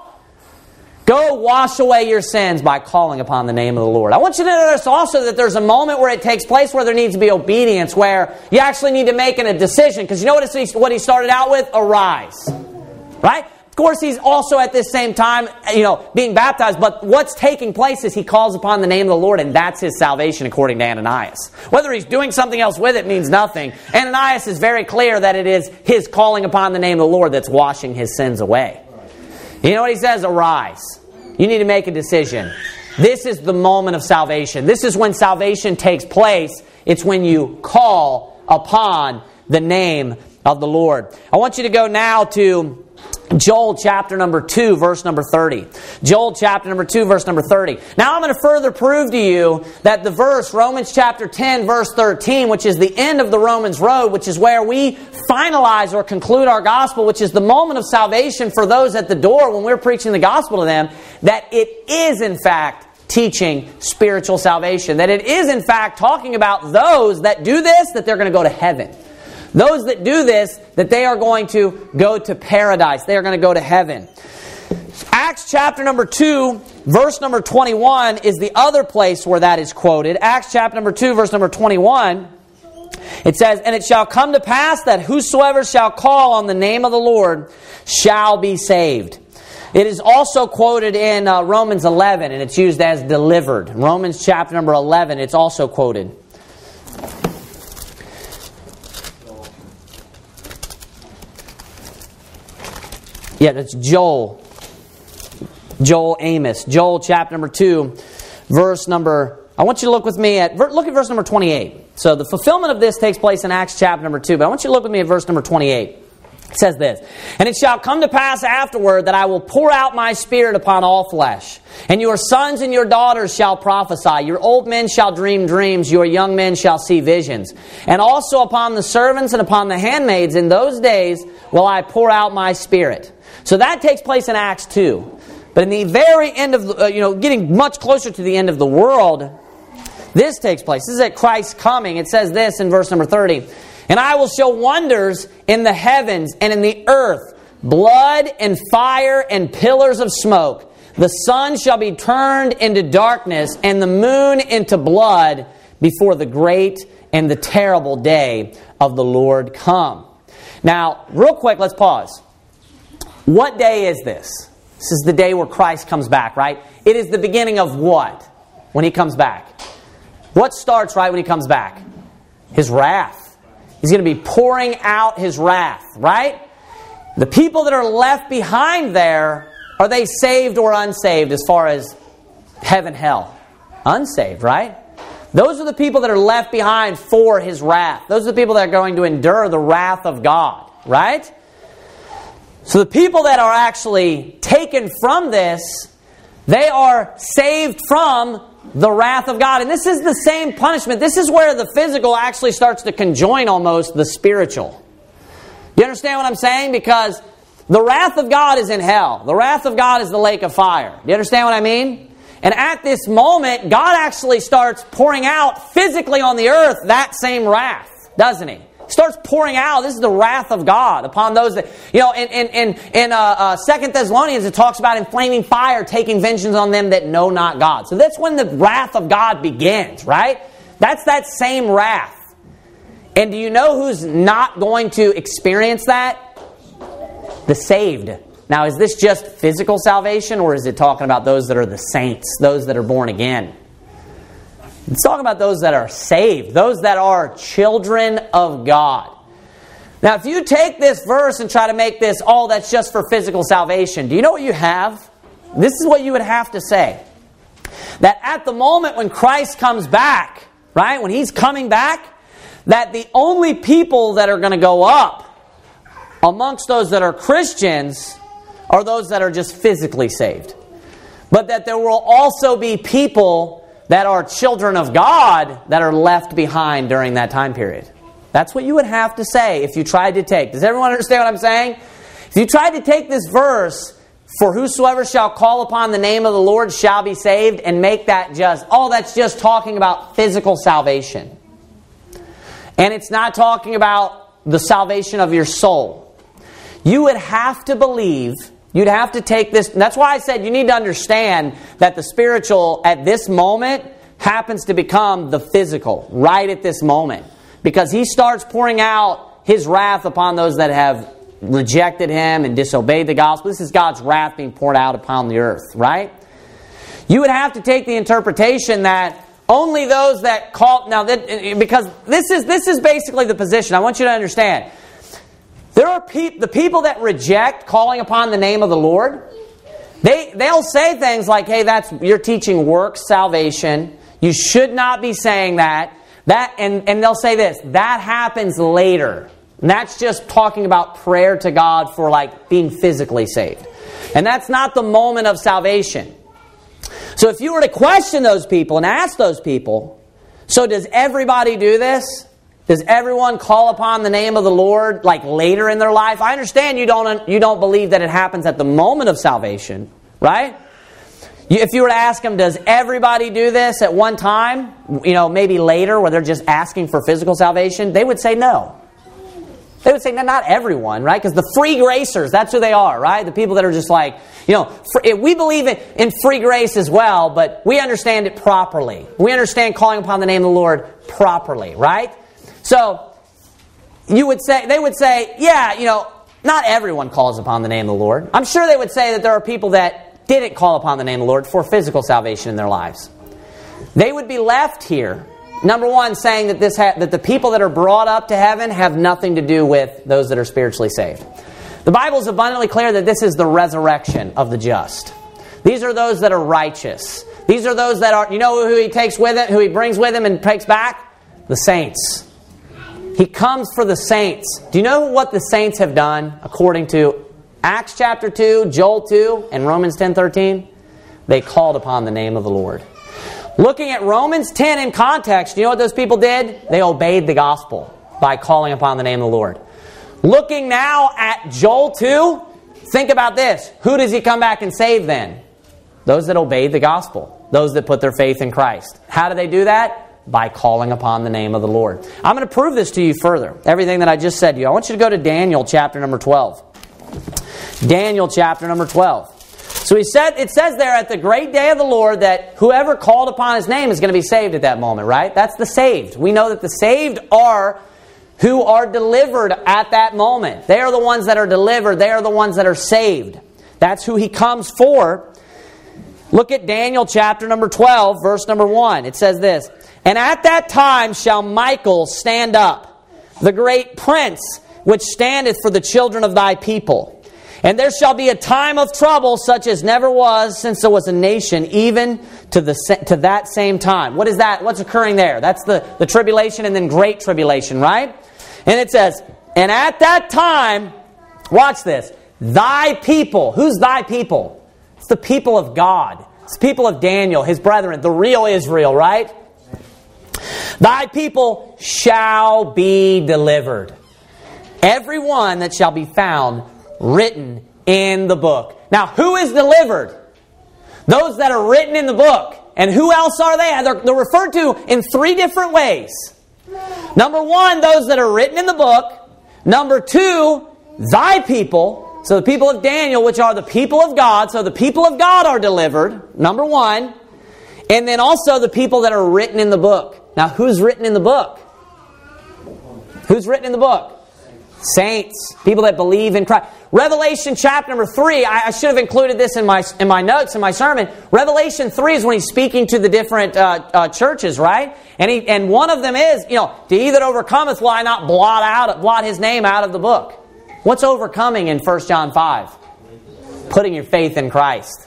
Go wash away your sins by calling upon the name of the Lord. I want you to notice also that there's a moment where it takes place where there needs to be obedience, where you actually need to make a decision. Because you know what he started out with? Arise. Right? course, he's also at this same time, being baptized. But what's taking place is he calls upon the name of the Lord, and that's his salvation, according to Ananias. Whether he's doing something else with it means nothing. Ananias is very clear that it is his calling upon the name of the Lord that's washing his sins away. You know what he says? Arise. You need to make a decision. This is the moment of salvation. This is when salvation takes place. It's when you call upon the name of the Lord. I want you to go now to Joel chapter number 2, verse number 30. Joel chapter number 2, verse number 30. Now I'm going to further prove to you that the verse, Romans chapter 10, verse 13, which is the end of the Romans road, which is where we finalize or conclude our gospel, which is the moment of salvation for those at the door when we're preaching the gospel to them, that it is in fact teaching spiritual salvation. That it is in fact talking about those that do this, that they're going to go to heaven. Those that do this, that they are going to go to paradise. They are going to go to heaven. Acts chapter number 2, verse number 21 is the other place where that is quoted. Acts chapter number 2, verse number 21. It says, "And it shall come to pass that whosoever shall call on the name of the Lord shall be saved." It is also quoted in Romans 11, and it's used as delivered. Romans chapter number 11, it's also quoted. Yeah, that's Joel, Amos. Joel chapter number 2, verse number... I want you to look with me look at verse number 28. So the fulfillment of this takes place in Acts chapter number 2, but I want you to look with me at verse number 28. It says this, "And it shall come to pass afterward that I will pour out my Spirit upon all flesh. And your sons and your daughters shall prophesy. Your old men shall dream dreams. Your young men shall see visions. And also upon the servants and upon the handmaids in those days will I pour out my Spirit." So that takes place in Acts 2. But in the very end of, getting much closer to the end of the world, this takes place. This is at Christ's coming. It says this in verse number 30. "And I will show wonders in the heavens and in the earth, blood and fire and pillars of smoke. The sun shall be turned into darkness and the moon into blood before the great and the terrible day of the Lord come." Now, real quick, let's pause. What day is this? This is the day where Christ comes back, right? It is the beginning of what when He comes back? What starts right when He comes back? His wrath. He's going to be pouring out His wrath, right? The people that are left behind there, are they saved or unsaved as far as heaven, hell? Unsaved, right? Those are the people that are left behind for His wrath. Those are the people that are going to endure the wrath of God, right? So the people that are actually taken from this, they are saved from the wrath of God. And this is the same punishment. This is where the physical actually starts to conjoin almost the spiritual. You understand what I'm saying? Because the wrath of God is in hell. The wrath of God is the lake of fire. Do you understand what I mean? And at this moment, God actually starts pouring out physically on the earth that same wrath, doesn't He? Starts pouring out. This is the wrath of God upon those that, in 2 Thessalonians, it talks about in flaming fire taking vengeance on them that know not God. So that's when the wrath of God begins, right? That's that same wrath. And do you know who's not going to experience that? The saved. Now, is this just physical salvation, or is it talking about those that are the saints, those that are born again? It's talking about those that are saved, those that are children of God. Now, if you take this verse and try to make this, that's just for physical salvation, do you know what you have? This is what you would have to say. That at the moment when Christ comes back, right, when He's coming back, that the only people that are going to go up amongst those that are Christians are those that are just physically saved. But that there will also be people that are children of God that are left behind during that time period. That's what you would have to say if you tried to take. Does everyone understand what I'm saying? If you tried to take this verse, "For whosoever shall call upon the name of the Lord shall be saved," and make that that's just talking about physical salvation. And it's not talking about the salvation of your soul. You would have to believe, you'd have to take this. And that's why I said you need to understand that the spiritual at this moment happens to become the physical right at this moment. Because He starts pouring out His wrath upon those that have rejected Him and disobeyed the gospel. This is God's wrath being poured out upon the earth, right? You would have to take the interpretation that only those that call... Now, because this is basically the position. I want you to understand. There are the people that reject calling upon the name of the Lord. They'll say things like, hey, you're teaching works salvation. You should not be saying that. And they'll say this, that happens later. And that's just talking about prayer to God for like being physically saved. And that's not the moment of salvation. So if you were to question those people and ask those people, so does everybody do this? Does everyone call upon the name of the Lord like later in their life? I understand you don't believe that it happens at the moment of salvation, right? If you were to ask them, does everybody do this at one time? Maybe later where they're just asking for physical salvation? They would say no. They would say, no, not everyone, right? Because the free gracers, that's who they are, right? The people that are just like, we believe in free grace as well, but we understand it properly. We understand calling upon the name of the Lord properly, right? So, they would say, yeah, not everyone calls upon the name of the Lord. I'm sure they would say that there are people that didn't call upon the name of the Lord for physical salvation in their lives. They would be left here, number one, saying that that the people that are brought up to heaven have nothing to do with those that are spiritually saved. The Bible is abundantly clear that this is the resurrection of the just. These are those that are righteous. These are those that are, who He takes with it, who He brings with Him and takes back? The saints. He comes for the saints. Do you know what the saints have done according to Acts chapter 2, Joel 2, and Romans 10:13? They called upon the name of the Lord. Looking at Romans 10 in context, you know what those people did? They obeyed the gospel by calling upon the name of the Lord. Looking now at Joel 2, think about this. Who does He come back and save then? Those that obeyed the gospel. Those that put their faith in Christ. How do they do that? By calling upon the name of the Lord. I'm going to prove this to you further. Everything that I just said to you. I want you to go to Daniel chapter number 12. Daniel chapter number 12. So it says there at the great day of the Lord that whoever called upon His name is going to be saved at that moment, right? That's the saved. We know that the saved are who are delivered at that moment. They are the ones that are delivered. They are the ones that are saved. That's who He comes for. Look at Daniel chapter number 12, verse number 1. It says this, and at that time shall Michael stand up, the great prince, which standeth for the children of thy people. And there shall be a time of trouble such as never was since there was a nation, even to that same time. What is that? What's occurring there? That's the tribulation and then great tribulation, right? And it says, and at that time, watch this, thy people. Who's thy people? It's the people of God. It's the people of Daniel, his brethren, the real Israel, right? Thy people shall be delivered. Every one that shall be found written in the book. Now, who is delivered? Those that are written in the book. And who else are they? They're referred to in three different ways. Number one, those that are written in the book. Number two, thy people. So the people of Daniel, which are the people of God. So the people of God are delivered. Number one. And then also the people that are written in the book. Now, who's written in the book? Who's written in the book? Saints, people that believe in Christ. Revelation chapter number 3, I should have included this in my notes, in my sermon. Revelation 3 is when He's speaking to the different churches, right? And one of them is, to he that overcometh will I not blot his name out of the book. What's overcoming in 1 John 5? Putting your faith in Christ.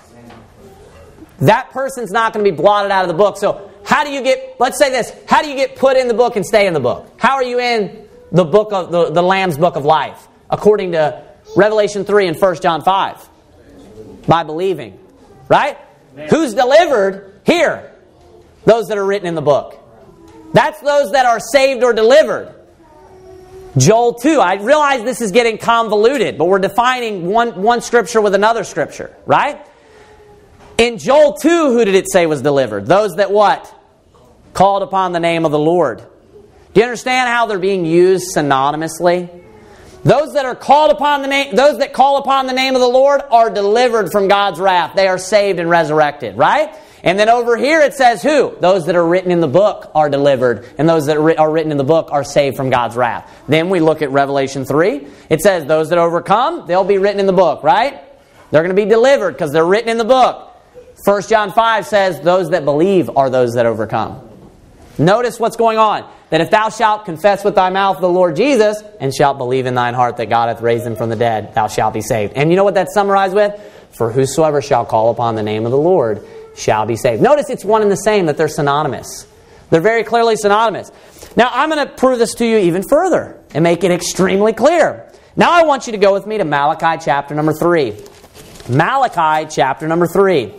That person's not going to be blotted out of the book. So how do you get, let's say this, how do you get put in the book and stay in the book? How are you in the book of the Lamb's book of life, according to Revelation 3 and 1 John 5? By believing. Right? Amen. Who's delivered? Here. Those that are written in the book. That's those that are saved or delivered. Joel 2. I realize this is getting convoluted, but we're defining one scripture with another scripture. Right? In Joel 2, who did it say was delivered? Those that what? Called upon the name of the Lord. Do you understand how they're being used synonymously? Those that are called upon the name, those that call upon the name of the Lord are delivered from God's wrath. They are saved and resurrected, right? And then over here it says who? Those that are written in the book are delivered, and those that are written in the book are saved from God's wrath. Then we look at Revelation 3. It says those that overcome, they'll be written in the book, right? They're going to be delivered because they're written in the book. 1 John 5 says those that believe are those that overcome. Notice what's going on. That if thou shalt confess with thy mouth the Lord Jesus, and shalt believe in thine heart that God hath raised him from the dead, thou shalt be saved. And you know what that's summarized with? For whosoever shall call upon the name of the Lord shall be saved. Notice it's one and the same, that they're synonymous. They're very clearly synonymous. Now I'm going to prove this to you even further and make it extremely clear. Now I want you to go with me to Malachi chapter number 3. Malachi chapter number 3.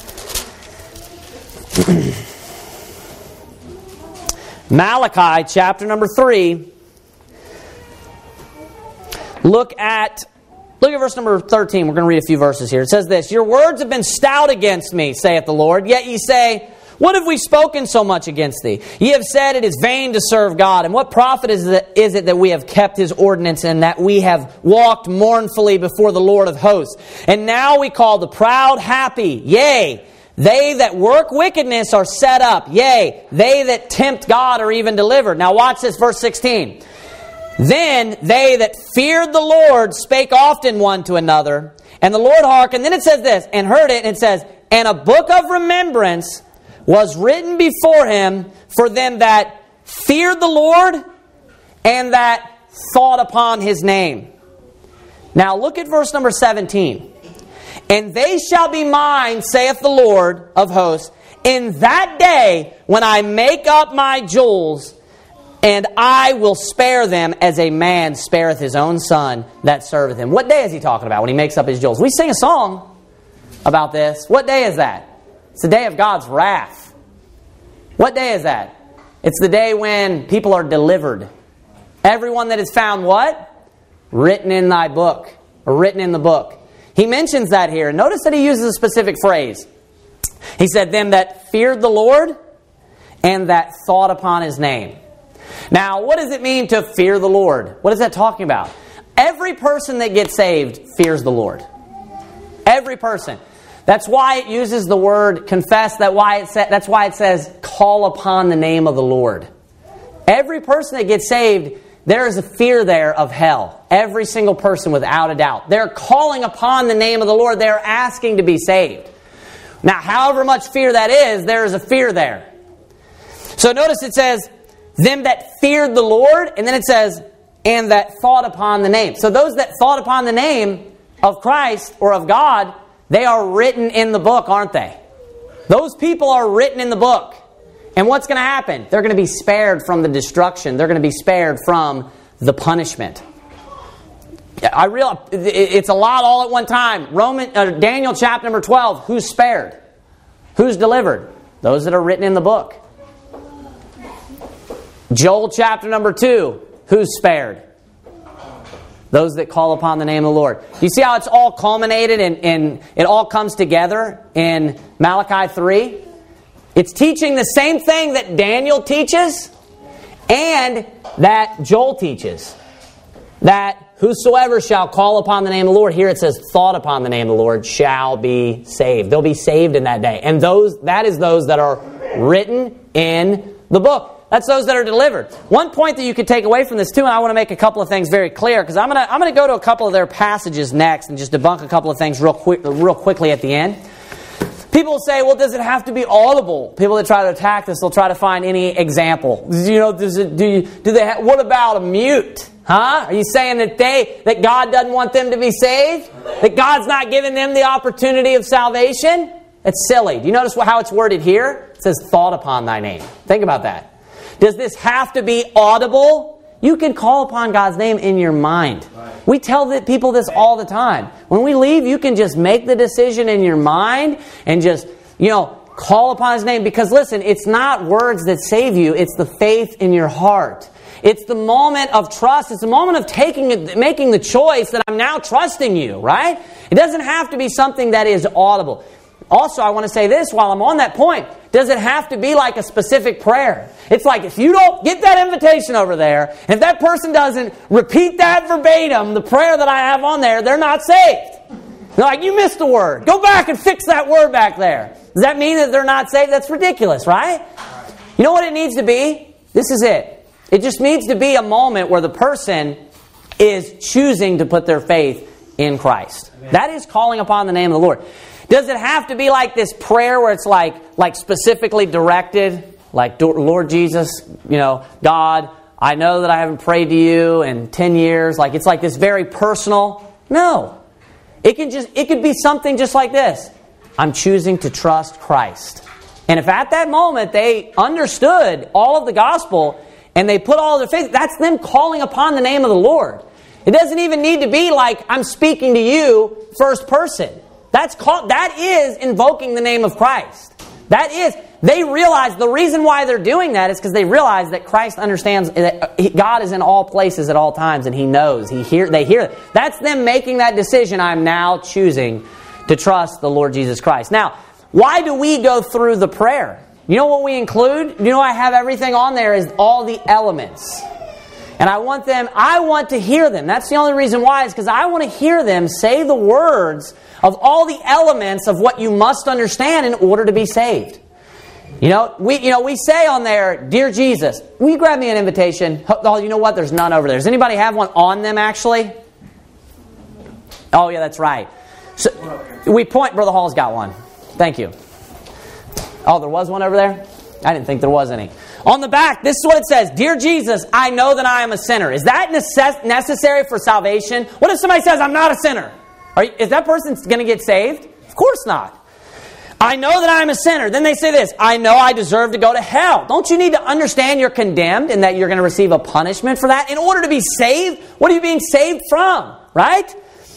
Malachi chapter number 3. Look at verse number 13. We're going to read a few verses here. It says this, Your words have been stout against me, saith the Lord. Yet ye say, What have we spoken so much against thee? Ye have said, It is vain to serve God. And what profit is it that we have kept his ordinance, and that we have walked mournfully before the Lord of hosts? And now we call the proud happy. Yea, they that work wickedness are set up. Yea, they that tempt God are even delivered. Now watch this, verse 16. Then they that feared the Lord spake often one to another, and the Lord hearkened. Then it says this, and heard it, and it says, And a book of remembrance was written before him for them that feared the Lord and that thought upon his name. Now look at verse number 17. And they shall be mine, saith the Lord of hosts, in that day when I make up my jewels, and I will spare them as a man spareth his own son that serveth him. What day is he talking about when he makes up his jewels? We sing a song about this. What day is that? It's the day of God's wrath. What day is that? It's the day when people are delivered. Everyone that is found what? Written in thy book, or written in the book. He mentions that here. Notice that he uses a specific phrase. He said, them that feared the Lord and that thought upon his name. Now, what does it mean to fear the Lord? What is that talking about? Every person that gets saved fears the Lord. Every person. That's why it uses the word confess. That's why it says call upon the name of the Lord. Every person that gets saved, there is a fear there of hell. Every single person, without a doubt. They're calling upon the name of the Lord. They're asking to be saved. Now, however much fear that is, there is a fear there. So notice it says, them that feared the Lord, and then it says, and that thought upon the name. So those that thought upon the name of Christ or of God, they are written in the book, aren't they? Those people are written in the book. And what's going to happen? They're going to be spared from the destruction. They're going to be spared from the punishment. I realize it's a lot all at one time. Daniel chapter number 12. Who's spared? Who's delivered? Those that are written in the book. Joel chapter number 2. Who's spared? Those that call upon the name of the Lord. Do you see how it's all culminated and it all comes together in Malachi 3? It's teaching the same thing that Daniel teaches and that Joel teaches. That whosoever shall call upon the name of the Lord, here it says thought upon the name of the Lord, shall be saved. They'll be saved in that day. And that is those that are written in the book. That's those that are delivered. One point that you could take away from this too, and I want to make a couple of things very clear, because I'm going to go to a couple of their passages next and just debunk a couple of things real quickly at the end. People will say, well, does it have to be audible? People that try to attack this will try to find any example. You know, what about a mute? Huh? Are you saying that God doesn't want them to be saved? That God's not giving them the opportunity of salvation? It's silly. Do you notice how it's worded here? It says, thought upon thy name. Think about that. Does this have to be audible? You can call upon God's name in your mind. We tell people this all the time. When we leave, you can just make the decision in your mind and just, call upon His name. Because listen, it's not words that save you. It's the faith in your heart. It's the moment of trust. It's the moment of making the choice that I'm now trusting you, right? It doesn't have to be something that is audible. Also, I want to say this while I'm on that point. Does it have to be like a specific prayer? It's like if you don't get that invitation over there, and if that person doesn't repeat that verbatim, the prayer that I have on there, they're not saved. They're like, you missed the word. Go back and fix that word back there. Does that mean that they're not saved? That's ridiculous, right? You know what it needs to be? This is it. It just needs to be a moment where the person is choosing to put their faith in Christ. Amen. That is calling upon the name of the Lord. Does it have to be like this prayer where it's like specifically directed? Like, Lord Jesus, God, I know that I haven't prayed to you in 10 years. Like, it's like this very personal. No. It could be something just like this. I'm choosing to trust Christ. And if at that moment they understood all of the gospel and they put all of their faith, that's them calling upon the name of the Lord. It doesn't even need to be like I'm speaking to you first person. That is invoking the name of Christ. They realize the reason why they're doing that is because they realize that Christ understands that God is in all places at all times, and He knows. They hear it. That's them making that decision. I'm now choosing to trust the Lord Jesus Christ. Now, why do we go through the prayer? You know what we include? I have everything on there is all the elements. And I want to hear them. That's the only reason why, is because I want to hear them say the words of all the elements of what you must understand in order to be saved. We say on there, Dear Jesus. Will you grab me an invitation? Oh, you know what? There's none over there. Does anybody have one on them, actually? Oh, yeah, that's right. So Brother Hall's got one. Thank you. Oh, there was one over there? I didn't think there was any. On the back, this is what it says. Dear Jesus, I know that I am a sinner. Is that necessary for salvation? What if somebody says, I'm not a sinner? Is that person going to get saved? Of course not. I know that I am a sinner. Then they say this, I know I deserve to go to hell. Don't you need to understand you're condemned and that you're going to receive a punishment for that? In order to be saved, what are you being saved from? Right?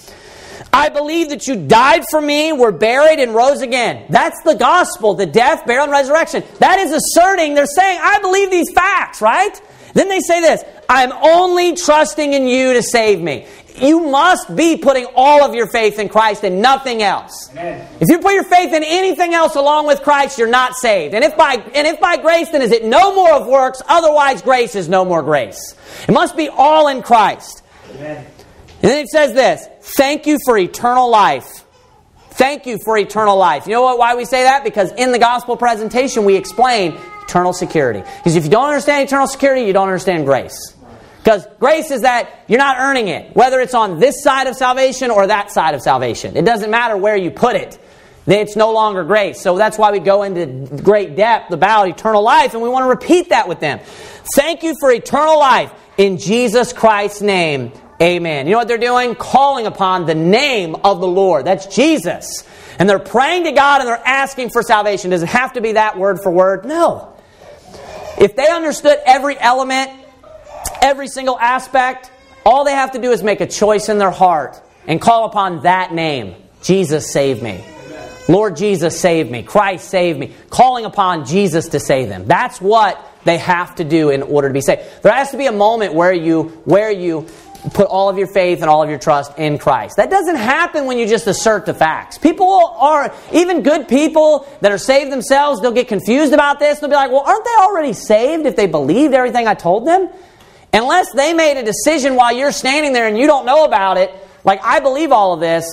I believe that you died for me, were buried, and rose again. That's the gospel, the death, burial, and resurrection. That is asserting, they're saying, I believe these facts, right? Then they say this, I'm only trusting in you to save me. You must be putting all of your faith in Christ and nothing else. Amen. If you put your faith in anything else along with Christ, you're not saved. And if by grace, then is it no more of works? Otherwise, grace is no more grace. It must be all in Christ. Amen. And then it says this, thank you for eternal life. Thank you for eternal life. You know why we say that? Because in the gospel presentation, we explain eternal security. Because if you don't understand eternal security, you don't understand grace. Because grace is that you're not earning it. Whether it's on this side of salvation or that side of salvation. It doesn't matter where you put it. It's no longer grace. So that's why we go into great depth about eternal life. And we want to repeat that with them. Thank you for eternal life in Jesus Christ's name. Amen. You know what they're doing? Calling upon the name of the Lord. That's Jesus. And they're praying to God and they're asking for salvation. Does it have to be that word for word? No. If they understood every element, every single aspect, all they have to do is make a choice in their heart and call upon that name. Jesus, save me. Lord Jesus, save me. Christ, save me. Calling upon Jesus to save them. That's what they have to do in order to be saved. There has to be a moment where you put all of your faith and all of your trust in Christ. That doesn't happen when you just assert the facts. People are, even good people that are saved themselves, they'll get confused about this. They'll be like, well, aren't they already saved if they believed everything I told them? Unless they made a decision while you're standing there and you don't know about it, like, I believe all of this,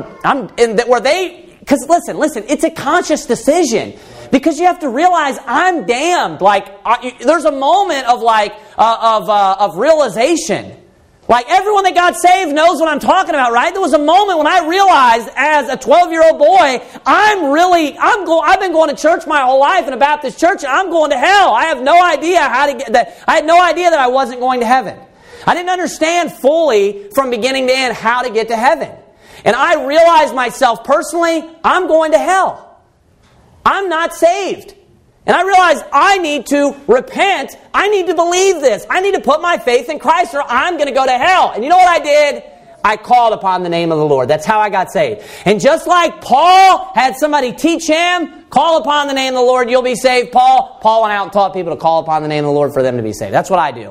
because listen, it's a conscious decision. Because you have to realize I'm damned. There's a moment of realization. Like, everyone that got saved knows what I'm talking about, right? There was a moment when I realized as a 12-year-old boy, I've been going to church my whole life in a Baptist church, and I'm going to hell. I have no idea how to get that. I had no idea that I wasn't going to heaven. I didn't understand fully from beginning to end how to get to heaven. And I realized myself personally, I'm going to hell. I'm not saved. And I realized I need to repent. I need to believe this. I need to put my faith in Christ or I'm going to go to hell. And you know what I did? I called upon the name of the Lord. That's how I got saved. And just like Paul had somebody teach him, call upon the name of the Lord, you'll be saved. Paul went out and taught people to call upon the name of the Lord for them to be saved. That's what I do.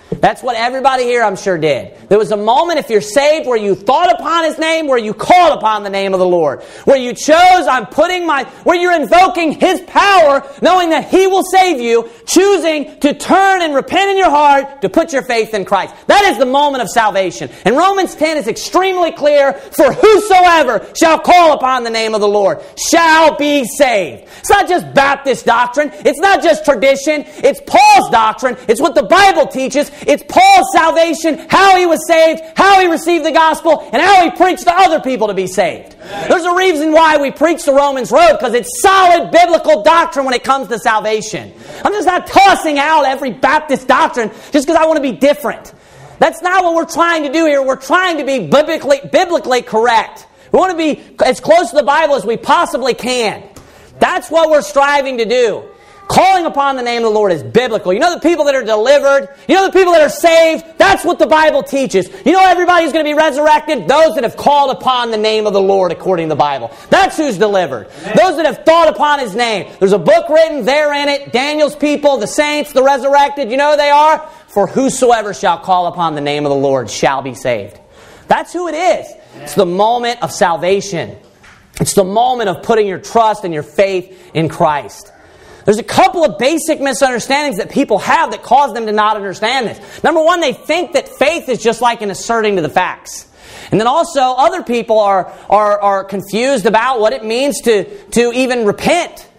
That's what everybody here, I'm sure, did. There was a moment, if you're saved, where you thought upon His name, where you called upon the name of the Lord. Where you chose, where you're invoking His power, knowing that He will save you, choosing to turn and repent in your heart, to put your faith in Christ. That is the moment of salvation. And Romans 10 is extremely clear, for whosoever shall call upon the name of the Lord shall be saved. It's not just Baptist doctrine. It's not just tradition. It's Paul's doctrine. It's what the Bible teaches. It's Paul's salvation, how he was saved, how he received the gospel, and how he preached to other people to be saved. There's a reason why we preach the Romans Road, because it's solid biblical doctrine when it comes to salvation. I'm just not tossing out every Baptist doctrine just because I want to be different. That's not what we're trying to do here. We're trying to be biblically correct. We want to be as close to the Bible as we possibly can. That's what we're striving to do. Calling upon the name of the Lord is biblical. You know the people that are delivered? You know the people that are saved? That's what the Bible teaches. You know everybody's going to be resurrected? Those that have called upon the name of the Lord according to the Bible. That's who's delivered. Amen. Those that have thought upon His name. There's a book written, they're in it. Daniel's people, the saints, the resurrected. You know who they are? For whosoever shall call upon the name of the Lord shall be saved. That's who it is. It's the moment of salvation. It's the moment of putting your trust and your faith in Christ. There's a couple of basic misunderstandings that people have that cause them to not understand this. Number one, they think that faith is just like an asserting to the facts. And then also, other people are confused about what it means to even repent.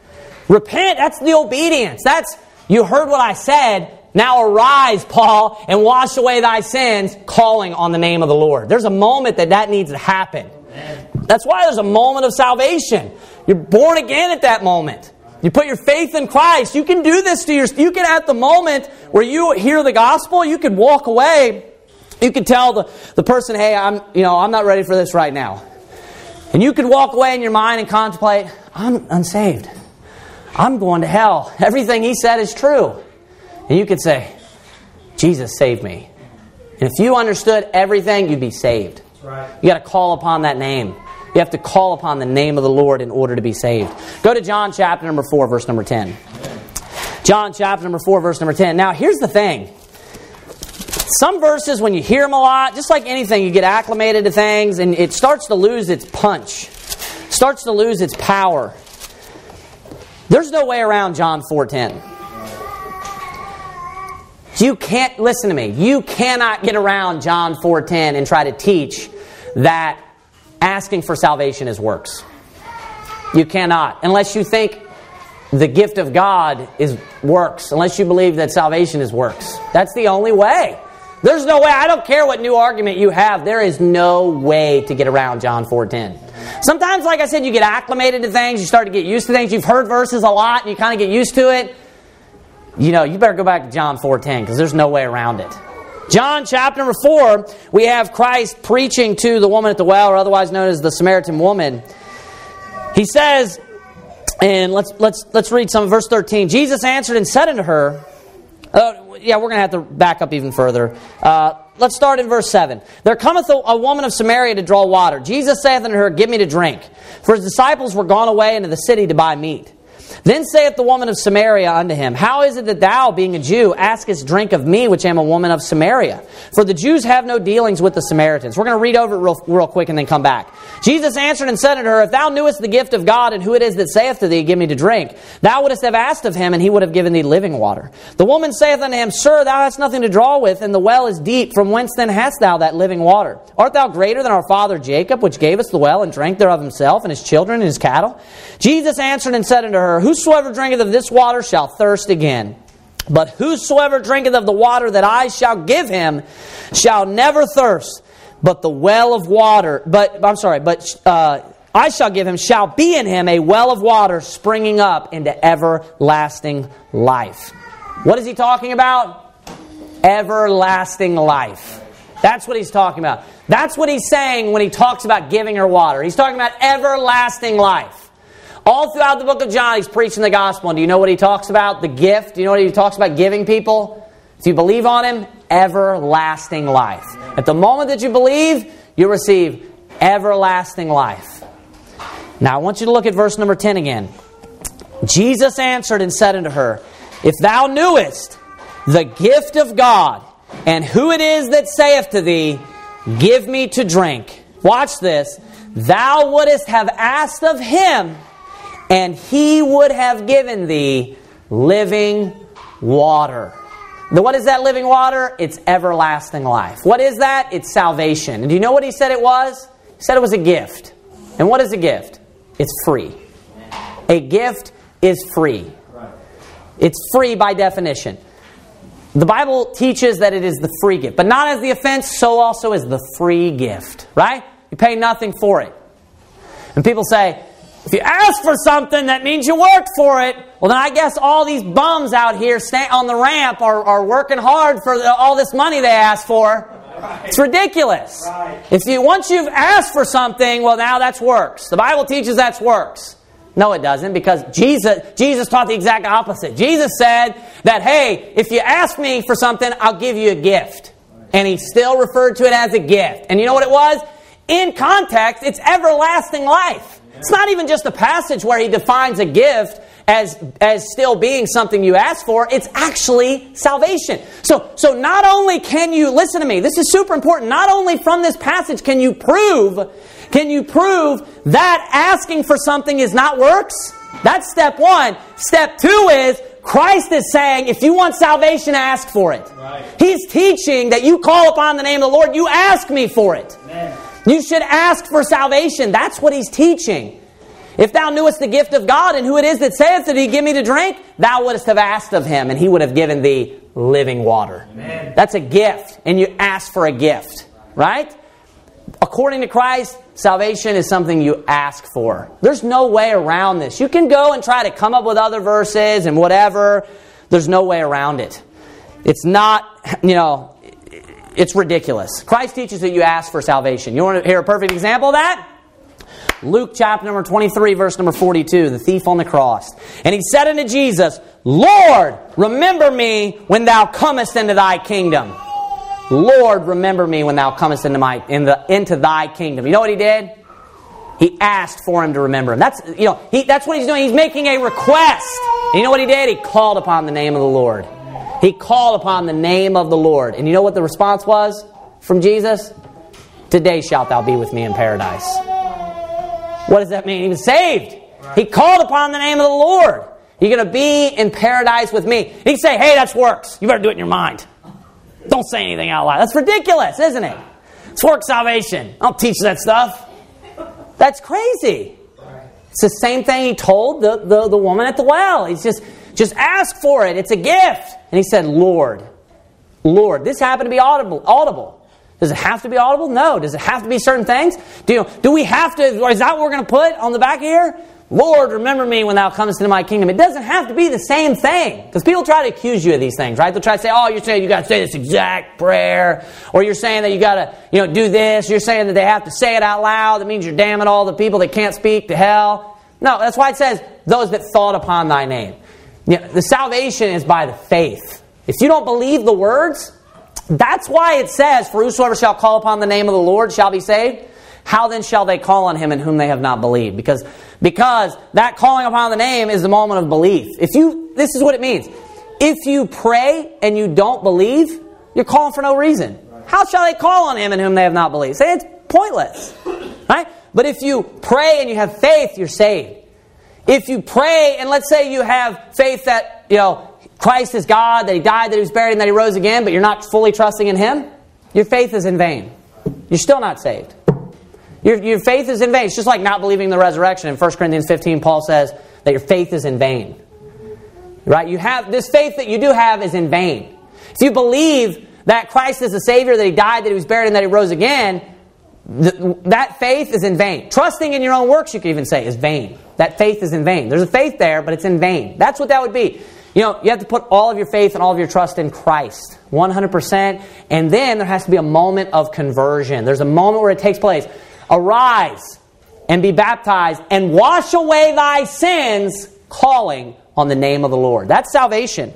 Repent, that's the obedience. That's, you heard what I said, now arise, Paul, and wash away thy sins, calling on the name of the Lord. There's a moment that needs to happen. That's why there's a moment of salvation. You're born again at that moment. You put your faith in Christ. You can do this you can, at the moment where you hear the gospel, you can walk away. You can tell the person, hey, I'm not ready for this right now. And you could walk away in your mind and contemplate, I'm unsaved. I'm going to hell. Everything he said is true. And you could say, Jesus saved me. And if you understood everything, you'd be saved. That's right. You got to call upon that name. You have to call upon the name of the Lord in order to be saved. Go to John chapter number 4, verse number 10. John chapter number 4, verse number 10. Now, here's the thing. Some verses, when you hear them a lot, just like anything, you get acclimated to things and it starts to lose its punch. Starts to lose its power. There's no way around John 4:10. You can't, listen to me, you cannot get around John 4:10 and try to teach that asking for salvation is works. You cannot. Unless you think the gift of God is works. Unless you believe that salvation is works. That's the only way. There's no way. I don't care what new argument you have. There is no way to get around John 4:10. Sometimes, like I said, you get acclimated to things. You start to get used to things. You've heard verses a lot and you kind of get used to it. You better go back to John 4:10 because there's no way around it. John chapter number 4, we have Christ preaching to the woman at the well, or otherwise known as the Samaritan woman. He says, and let's read some of verse 13. Jesus answered and said unto her, we're going to have to back up even further. Let's start in verse 7. There cometh a woman of Samaria to draw water. Jesus saith unto her, Give me to drink. For his disciples were gone away into the city to buy meat. Then saith the woman of Samaria unto him, How is it that thou, being a Jew, askest drink of me, which am a woman of Samaria? For the Jews have no dealings with the Samaritans. We're going to read over it real quick and then come back. Jesus answered and said unto her, If thou knewest the gift of God, and who it is that saith to thee, Give me to drink, thou wouldest have asked of him, and he would have given thee living water. The woman saith unto him, Sir, thou hast nothing to draw with, and the well is deep. From whence then hast thou that living water? Art thou greater than our father Jacob, which gave us the well, and drank thereof himself, and his children, and his cattle? Jesus answered and said unto her, Whosoever drinketh of this water shall thirst again. But whosoever drinketh of the water that I shall give him shall never thirst. But the well of water, I shall give him, shall be in him a well of water springing up into everlasting life. What is he talking about? Everlasting life. That's what he's talking about. That's what he's saying when he talks about giving her water. He's talking about everlasting life. All throughout the book of John, he's preaching the gospel. And do you know what he talks about? The gift. Do you know what he talks about giving people? If you believe on him, everlasting life. At the moment that you believe, you receive everlasting life. Now, I want you to look at verse number 10 again. Jesus answered and said unto her, If thou knewest the gift of God, and who it is that saith to thee, give me to drink. Watch this. Thou wouldest have asked of him, and he would have given thee living water. What is that living water? It's everlasting life. What is that? It's salvation. And do you know what he said it was? He said it was a gift. And what is a gift? It's free. A gift is free. It's free by definition. The Bible teaches that it is the free gift. But not as the offense, so also is the free gift. Right? You pay nothing for it. And people say, if you ask for something, that means you worked for it. Well, then I guess all these bums out here on the ramp are working hard for all this money they asked for. Right. It's ridiculous. Right. Once you've asked for something, well, now that's works. The Bible teaches that's works. No, it doesn't, because Jesus taught the exact opposite. Jesus said that, hey, if you ask me for something, I'll give you a gift. And he still referred to it as a gift. And you know what it was? In context, it's everlasting life. It's not even just a passage where he defines a gift as still being something you ask for. It's actually salvation. So not only can you, listen to me, this is super important, not only from this passage can you prove that asking for something is not works. That's step one. Step two is Christ is saying, if you want salvation, ask for it. Right. He's teaching that you call upon the name of the Lord, you ask me for it. Amen. You should ask for salvation. That's what he's teaching. If thou knewest the gift of God and who it is that saith that he give me to drink, thou wouldest have asked of him, and he would have given thee living water. Amen. That's a gift, and you ask for a gift, right? According to Christ, salvation is something you ask for. There's no way around this. You can go and try to come up with other verses and whatever. There's no way around it. It's not, it's ridiculous. Christ teaches that you ask for salvation. You want to hear a perfect example of that? Luke chapter number 23, verse number 42, the thief on the cross. And he said unto Jesus, Lord, remember me when thou comest into thy kingdom. Lord, remember me when thou comest into thy kingdom. You know what he did? He asked for him to remember him. That's what he's doing. He's making a request. And you know what he did? He called upon the name of the Lord. He called upon the name of the Lord. And you know what the response was from Jesus? Today shalt thou be with me in paradise. What does that mean? He was saved. He called upon the name of the Lord. You're going to be in paradise with me. He can say, hey, that's works. You better do it in your mind. Don't say anything out loud. That's ridiculous, isn't it? It's works salvation. I don't teach that stuff. That's crazy. It's the same thing he told the woman at the well. He's just ask for it. It's a gift. And he said, Lord. This happened to be audible. Does it have to be audible? No. Does it have to be certain things? Do we have to, is that what we're going to put on the back here? Lord, remember me when thou comest into my kingdom. It doesn't have to be the same thing. Because people try to accuse you of these things, right? They'll try to say, oh, you're saying you got to say this exact prayer. Or you're saying that you got to, do this. You're saying that they have to say it out loud. That means you're damning all the people that can't speak to hell. No, that's why it says, those that thought upon thy name. The salvation is by the faith. If you don't believe the words, that's why it says, for whosoever shall call upon the name of the Lord shall be saved. How then shall they call on him in whom they have not believed? Because that calling upon the name is the moment of belief. This is what it means. If you pray and you don't believe, you're calling for no reason. How shall they call on him in whom they have not believed? Say it's pointless. Right? But if you pray and you have faith, you're saved. If you pray and let's say you have faith that, Christ is God, that he died, that he was buried, and that he rose again, but you're not fully trusting in him, your faith is in vain. You're still not saved. Your faith is in vain. It's just like not believing the resurrection. In 1 Corinthians 15, Paul says that your faith is in vain. Right? You have this faith that you do have is in vain. If you believe that Christ is the Savior, that he died, that he was buried, and that he rose again, that faith is in vain. Trusting in your own works, you can even say, is vain. That faith is in vain. There's a faith there, but it's in vain. That's what that would be. You have to put all of your faith and all of your trust in Christ. 100%. And then there has to be a moment of conversion. There's a moment where it takes place. Arise and be baptized and wash away thy sins, calling on the name of the Lord. That's salvation.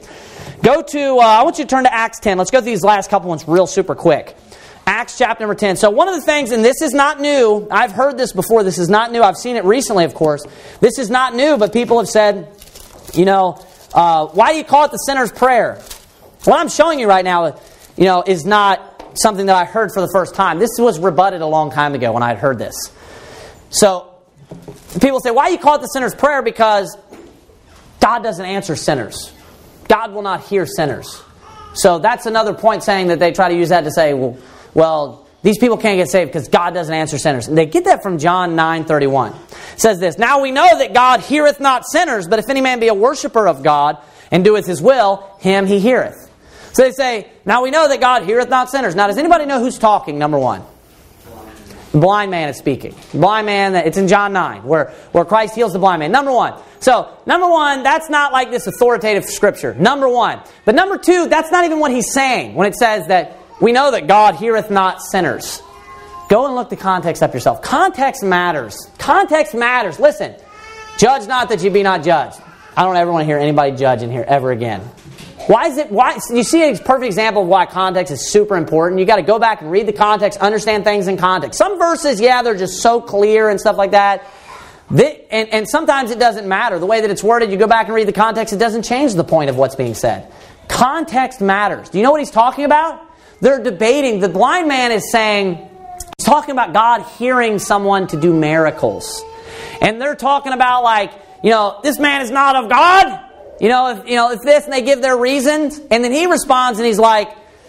I want you to turn to Acts 10. Let's go through these last couple ones real super quick. Acts chapter number 10. So one of the things, and this is not new. I've heard this before. This is not new. I've seen it recently, of course. This is not new, but people have said, why do you call it the sinner's prayer? What I'm showing you right now, is not something that I heard for the first time. This was rebutted a long time ago when I had heard this. So people say, why do you call it the sinner's prayer? Because God doesn't answer sinners. God will not hear sinners. So that's another point saying that they try to use that to say, well, these people can't get saved because God doesn't answer sinners. And they get that from John 9:31. It says this, now we know that God heareth not sinners, but if any man be a worshiper of God and doeth his will, him he heareth. So they say, now we know that God heareth not sinners. Now does anybody know who's talking, number one? The blind man is speaking. Blind man, it's in John 9, where Christ heals the blind man. Number one. So, number one, that's not like this authoritative scripture. Number one. But number two, that's not even what he's saying when it says that we know that God heareth not sinners. Go and look the context up yourself. Context matters. Context matters. Listen, judge not that you be not judged. I don't ever want to hear anybody judge in here ever again. Why? You see a perfect example of why context is super important. You got to go back and read the context, understand things in context. Some verses, they're just so clear and stuff like that. And sometimes it doesn't matter. The way that it's worded, you go back and read the context, it doesn't change the point of what's being said. Context matters. Do you know what he's talking about? They're debating. The blind man is saying, he's talking about God hearing someone to do miracles. And they're talking about this man is not of God. If this, and they give their reasons. And then he responds and he's like,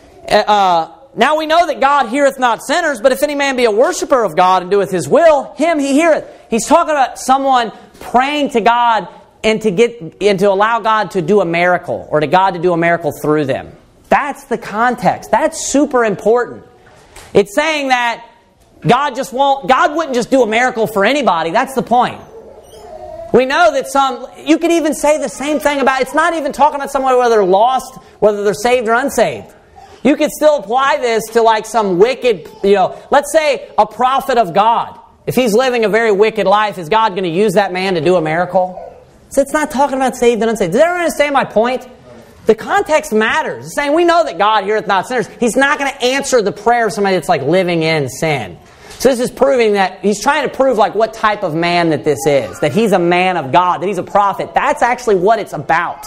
now we know that God heareth not sinners, but if any man be a worshiper of God and doeth his will, him he heareth. He's talking about someone praying to God and to allow God to do a miracle, or to God to do a miracle through them. That's the context. That's super important. It's saying that God wouldn't just do a miracle for anybody. That's the point. We know that you could even say the same thing about, it's not even talking about someone whether they're lost, whether they're saved or unsaved. You could still apply this to some wicked, let's say a prophet of God. If he's living a very wicked life, is God going to use that man to do a miracle? So it's not talking about saved and unsaved. Does everyone understand my point? The context matters. It's saying we know that God heareth not sinners. He's not going to answer the prayer of somebody that's living in sin. So this is proving that he's trying to prove what type of man that this is. That he's a man of God, that he's a prophet. That's actually what it's about.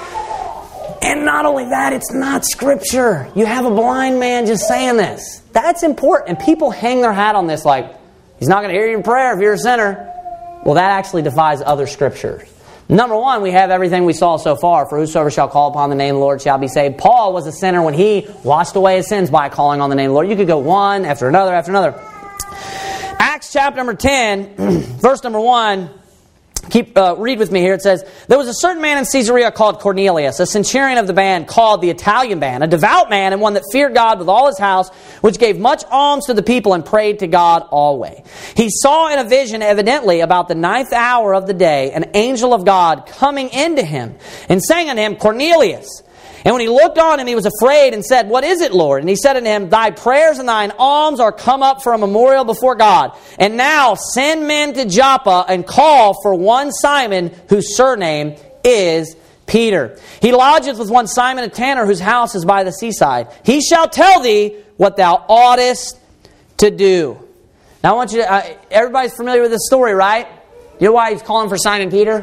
And not only that, it's not Scripture. You have a blind man just saying this. That's important. And people hang their hat on this he's not going to hear your prayer if you're a sinner. Well, that actually defies other Scriptures. Number one, we have everything we saw so far. For whosoever shall call upon the name of the Lord shall be saved. Paul was a sinner when he washed away his sins by calling on the name of the Lord. You could go one after another after another. Acts chapter number 10, verse number 1. Read with me here. It says, there was a certain man in Caesarea called Cornelius, a centurion of the band called the Italian band, a devout man and one that feared God with all his house, which gave much alms to the people and prayed to God always. He saw in a vision, evidently about the 9th hour of the day, an angel of God coming into him and saying unto him, Cornelius. And when he looked on him, he was afraid and said, what is it, Lord? And he said unto him, thy prayers and thine alms are come up for a memorial before God. And now send men to Joppa and call for one Simon, whose surname is Peter. He lodgeth with one Simon a tanner, whose house is by the seaside. He shall tell thee what thou oughtest to do. Now I want you to, everybody's familiar with this story, right? You know why he's calling for Simon Peter?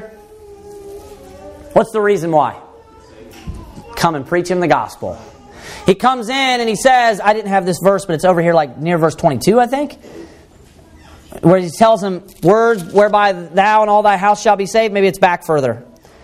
What's the reason why? Come and preach him the gospel. He comes in and he says, I didn't have this verse, but it's over here near verse 22, I think, where he tells him, words whereby thou and all thy house shall be saved. Maybe it's back further.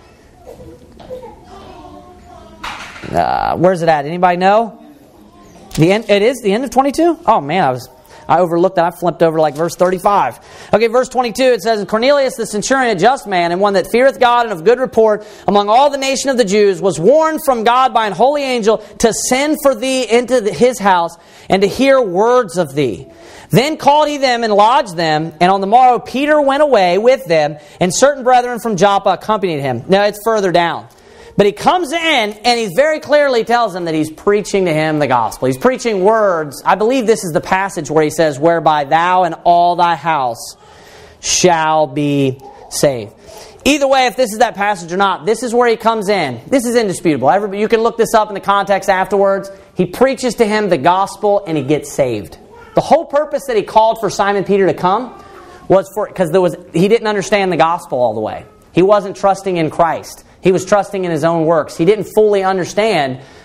Where's it at? Anybody know? The end. It is the end of 22? Oh man, I overlooked that. I flipped over verse 35. Okay, verse 22, it says, and Cornelius the centurion, a just man, and one that feareth God and of good report among all the nation of the Jews, was warned from God by an holy angel to send for thee into his house and to hear words of thee. Then called he them and lodged them, and on the morrow Peter went away with them, and certain brethren from Joppa accompanied him. Now it's further down. But he comes in and he very clearly tells them that he's preaching to him the gospel. He's preaching words. I believe this is the passage where he says, whereby thou and all thy house shall be saved. Either way, if this is that passage or not, this is where he comes in. This is indisputable. You can look this up in the context afterwards. He preaches to him the gospel and he gets saved. The whole purpose that he called for Simon Peter to come was because he didn't understand the gospel all the way. He wasn't trusting in Christ. He was trusting in his own works. He didn't fully understand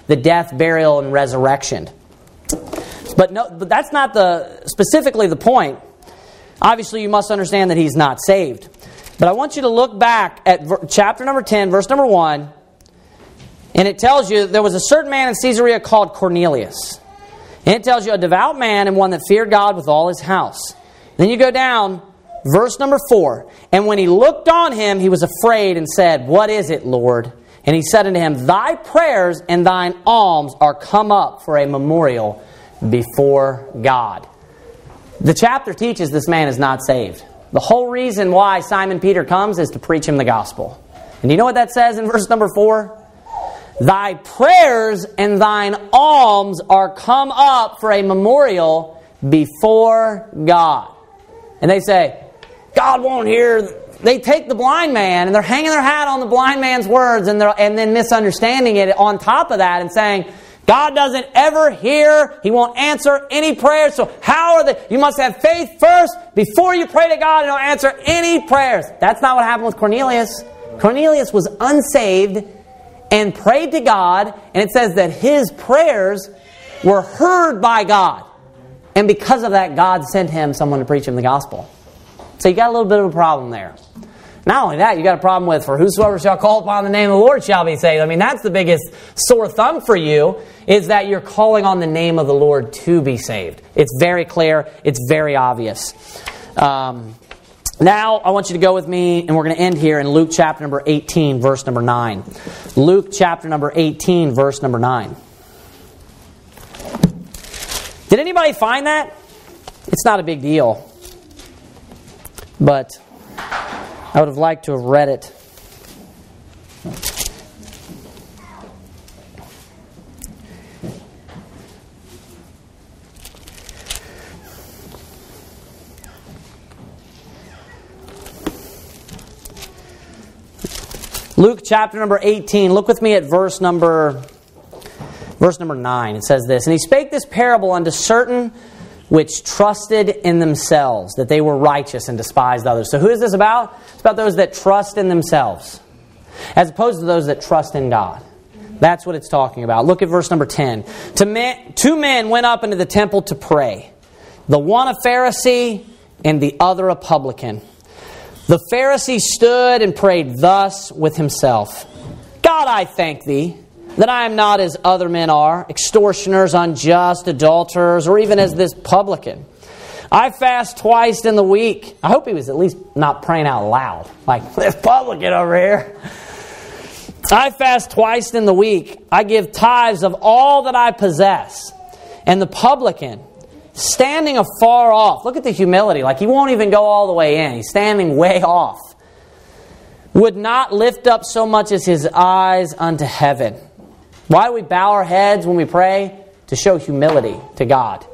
the death, burial, and resurrection. But that's not specifically the point. Obviously, you must understand that he's not saved. But I want you to look back at chapter number 10, verse number 1. And it tells you there was a certain man in Caesarea called Cornelius. And it tells you a devout man and one that feared God with all his house. Then you go down, verse number 4. And when he looked on him, he was afraid and said, "What is it, Lord?" And he said unto him, "Thy prayers and thine alms are come up for a memorial before God." The chapter teaches this man is not saved. The whole reason why Simon Peter comes is to preach him the gospel. And you know what that says in verse number 4? Thy prayers and thine alms are come up for a memorial before God. And they say, God won't hear. They take the blind man and they're hanging their hat on the blind man's words and then misunderstanding it on top of that and saying, God doesn't ever hear. He won't answer any prayers. So how are they? You must have faith first before you pray to God and He'll answer any prayers. That's not what happened with Cornelius. Cornelius was unsaved and prayed to God, and it says that his prayers were heard by God. And because of that, God sent him someone to preach him the gospel. So you got a little bit of a problem there. Not only that, you got a problem with, for whosoever shall call upon the name of the Lord shall be saved. I mean, that's the biggest sore thumb for you, is that you're calling on the name of the Lord to be saved. It's very clear. It's very obvious. Now, I want you to go with me, and we're going to end here in Luke chapter number 18, verse number 9. Luke chapter number 18, verse number 9. Did anybody find that? It's not a big deal. But I would have liked to have read it. Luke chapter number 18. Look with me at verse number 9. It says this, "And he spake this parable unto certain which trusted in themselves, that they were righteous and despised others." So who is this about? It's about those that trust in themselves, as opposed to those that trust in God. That's what it's talking about. Look at verse number 10. Two men went up into the temple to pray, the one a Pharisee and the other a publican. The Pharisee stood and prayed thus with himself, God, I thank thee, that I am not as other men are, extortioners, unjust, adulterers, or even as this publican. I fast twice in the week. I hope he was at least not praying out loud, like this publican over here. I fast twice in the week. I give tithes of all that I possess. And the publican, standing afar off. Look at the humility. Like he won't even go all the way in. He's standing way off. Would not lift up so much as his eyes unto heaven. Why do we bow our heads when we pray? To show humility to God.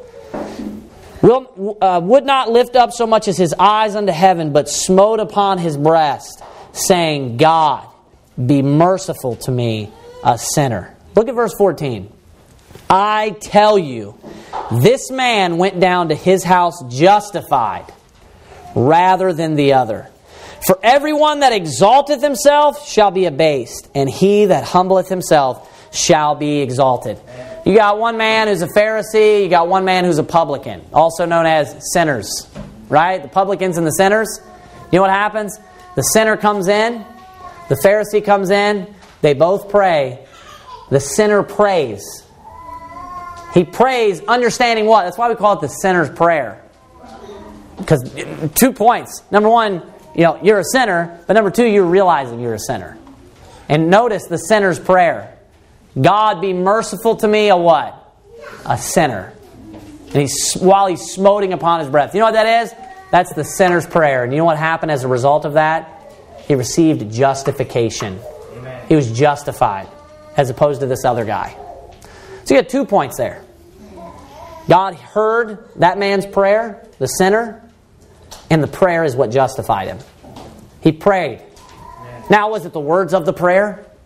Would not lift up so much as his eyes unto heaven, but smote upon his breast, saying, God, be merciful to me, a sinner. Look at verse 14. I tell you, this man went down to his house justified rather than the other. For everyone that exalteth himself shall be abased, and he that humbleth himself shall be exalted. You got one man who's a Pharisee, you got one man who's a publican, also known as sinners. Right? The publicans and the sinners. You know what happens? The sinner comes in, the Pharisee comes in, they both pray. The sinner prays. He prays understanding what? That's why we call it the sinner's prayer. Because 2 points. Number one, you're a sinner. But number two, you're realizing you're a sinner. And notice the sinner's prayer. God, be merciful to me, a what? A sinner. And while he's smoting upon his breath. You know what that is? That's the sinner's prayer. And you know what happened as a result of that? He received justification. Amen. He was justified as opposed to this other guy. So you got 2 points there. God heard that man's prayer, the sinner, and the prayer is what justified him. He prayed. Now, was it the words of the prayer?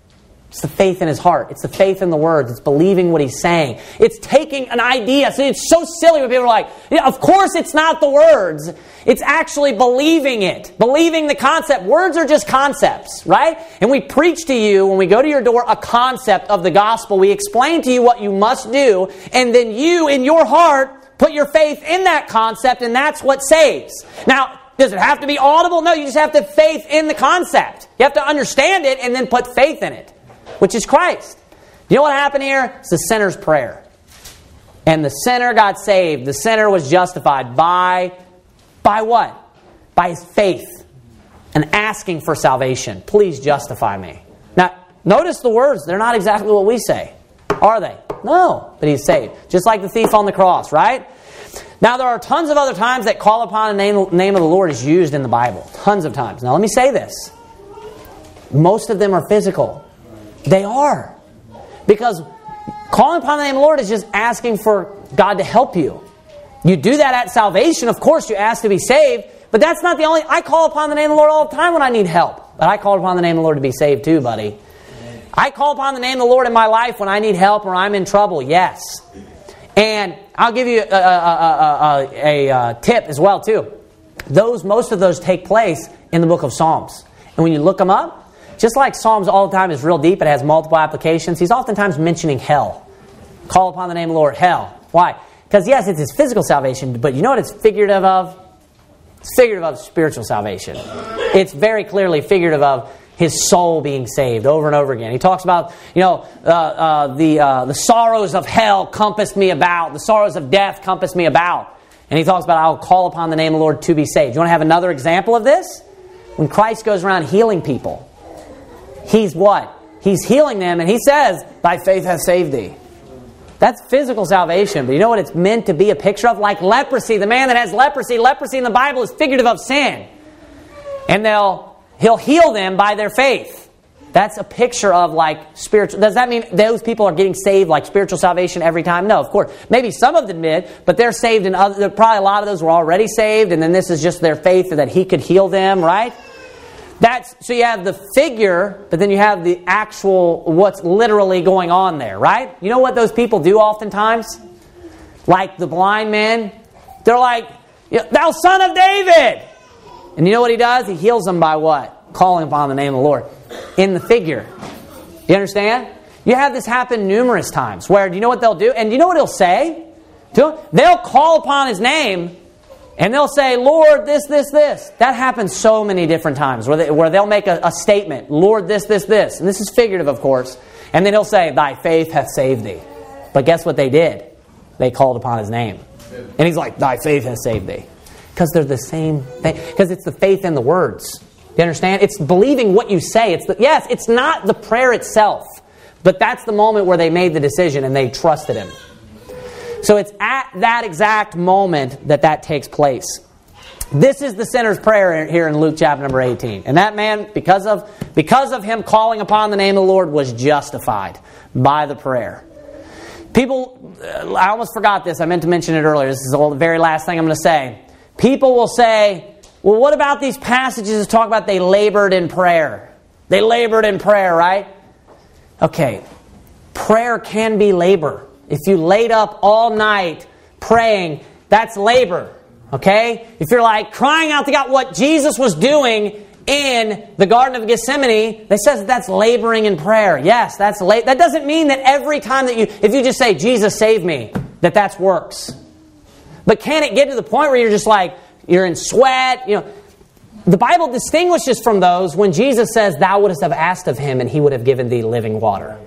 It's the faith in his heart. It's the faith in the words. It's believing what he's saying. It's taking an idea. So it's so silly when people are like, yeah, of course it's not the words. It's actually believing it. Believing the concept. Words are just concepts, right? And we preach to you, when we go to your door, a concept of the gospel. We explain to you what you must do. And then you, in your heart, put your faith in that concept, and that's what saves. Now, does it have to be audible? No, you just have to have faith in the concept. You have to understand it and then put faith in it, which is Christ. You know what happened here? It's the sinner's prayer. And the sinner got saved. The sinner was justified by what? By his faith and asking for salvation. Please justify me. Now, notice the words. They're not exactly what we say, are they? No, but he's saved. Just like the thief on the cross, right? Now, there are tons of other times that call upon the name of the Lord is used in the Bible. Tons of times. Now, let me say this. Most of them are physical. They are. Because calling upon the name of the Lord is just asking for God to help you. You do that at salvation. Of course, you ask to be saved. But that's not the only... I call upon the name of the Lord all the time when I need help. But I call upon the name of the Lord to be saved too, buddy. I call upon the name of the Lord in my life when I need help or I'm in trouble. Yes. And I'll give you a tip as well too. Most of those take place in the book of Psalms. And when you look them up, just like Psalms all the time is real deep, it has multiple applications, he's oftentimes mentioning hell. Call upon the name of the Lord, hell. Why? Because yes, it's his physical salvation, but you know what it's figurative of? It's figurative of spiritual salvation. It's very clearly figurative of his soul being saved over and over again. He talks about, the sorrows of hell compassed me about. The sorrows of death compassed me about. And he talks about, I'll call upon the name of the Lord to be saved. You want to have another example of this? When Christ goes around healing people, he's what? He's healing them, and he says, thy faith hath saved thee. That's physical salvation, but you know what it's meant to be a picture of? Like leprosy. The man that has leprosy in the Bible is figurative of sin. And he'll heal them by their faith. That's a picture of like spiritual... Does that mean those people are getting saved like spiritual salvation every time? No, of course. Maybe some of them did, but they're saved, and probably a lot of those were already saved, and then this is just their faith that he could heal them, right? So you have the figure, but then you have the actual, what's literally going on there, right? You know what those people do oftentimes? Like the blind man. They're like, thou son of David! And you know what he does? He heals them by what? Calling upon the name of the Lord. In the figure. You understand? You have this happen numerous times where, do you know what they'll do? And do you know what he'll say? They'll call upon his name and they'll say, Lord, this, this, this. That happens so many different times where they'll make a statement. Lord, this, this, this. And this is figurative, of course. And then he'll say, thy faith hath saved thee. But guess what they did? They called upon his name. And he's like, thy faith hath saved thee. Because they're the same thing. Because it's the faith in the words. You understand? It's believing what you say. It's not the prayer itself. But that's the moment where they made the decision and they trusted him. So it's at that exact moment that takes place. This is the sinner's prayer here in Luke chapter number 18. And that man, because of him calling upon the name of the Lord, was justified by the prayer. People, I almost forgot this. I meant to mention it earlier. This is the very last thing I'm going to say. People will say, well, what about these passages that talk about they labored in prayer? They labored in prayer, right? Okay, prayer can be labor. If you laid up all night praying, that's labor. Okay? If you're like crying out to God, what Jesus was doing in the Garden of Gethsemane, they says that's laboring in prayer. Yes, that's that doesn't mean that every time that if you just say, Jesus save me, that's works. But can it get to the point where you're just like, you're in sweat? The Bible distinguishes from those when Jesus says, thou wouldst have asked of him and he would have given thee living water.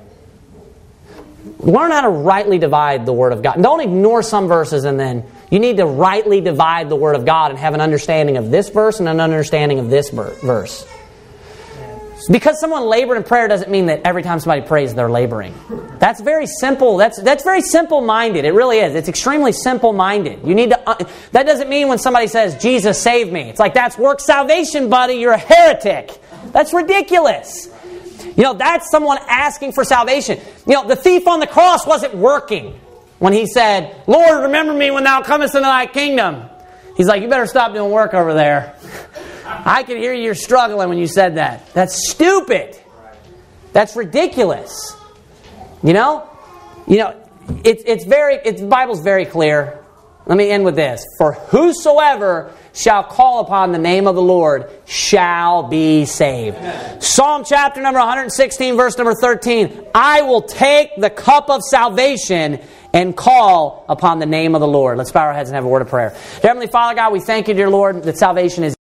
Learn how to rightly divide the Word of God. Don't ignore some verses, and then you need to rightly divide the Word of God and have an understanding of this verse and an understanding of this verse. Because someone labored in prayer doesn't mean that every time somebody prays they're laboring. That's very simple. That's very simple-minded. It really is. It's extremely simple-minded. You need to. That doesn't mean when somebody says, Jesus save me. It's like, that's work salvation, buddy. You're a heretic. That's ridiculous. That's someone asking for salvation. The thief on the cross wasn't working when he said, Lord, remember me when thou comest into thy kingdom. He's like, you better stop doing work over there. I can hear you're struggling when you said that. That's stupid. That's ridiculous. You know, the Bible's very clear. Let me end with this. For whosoever shall call upon the name of the Lord shall be saved. Amen. Psalm chapter number 116, verse number 13. I will take the cup of salvation and call upon the name of the Lord. Let's bow our heads and have a word of prayer. Dear Heavenly Father, God, we thank you, dear Lord, that salvation is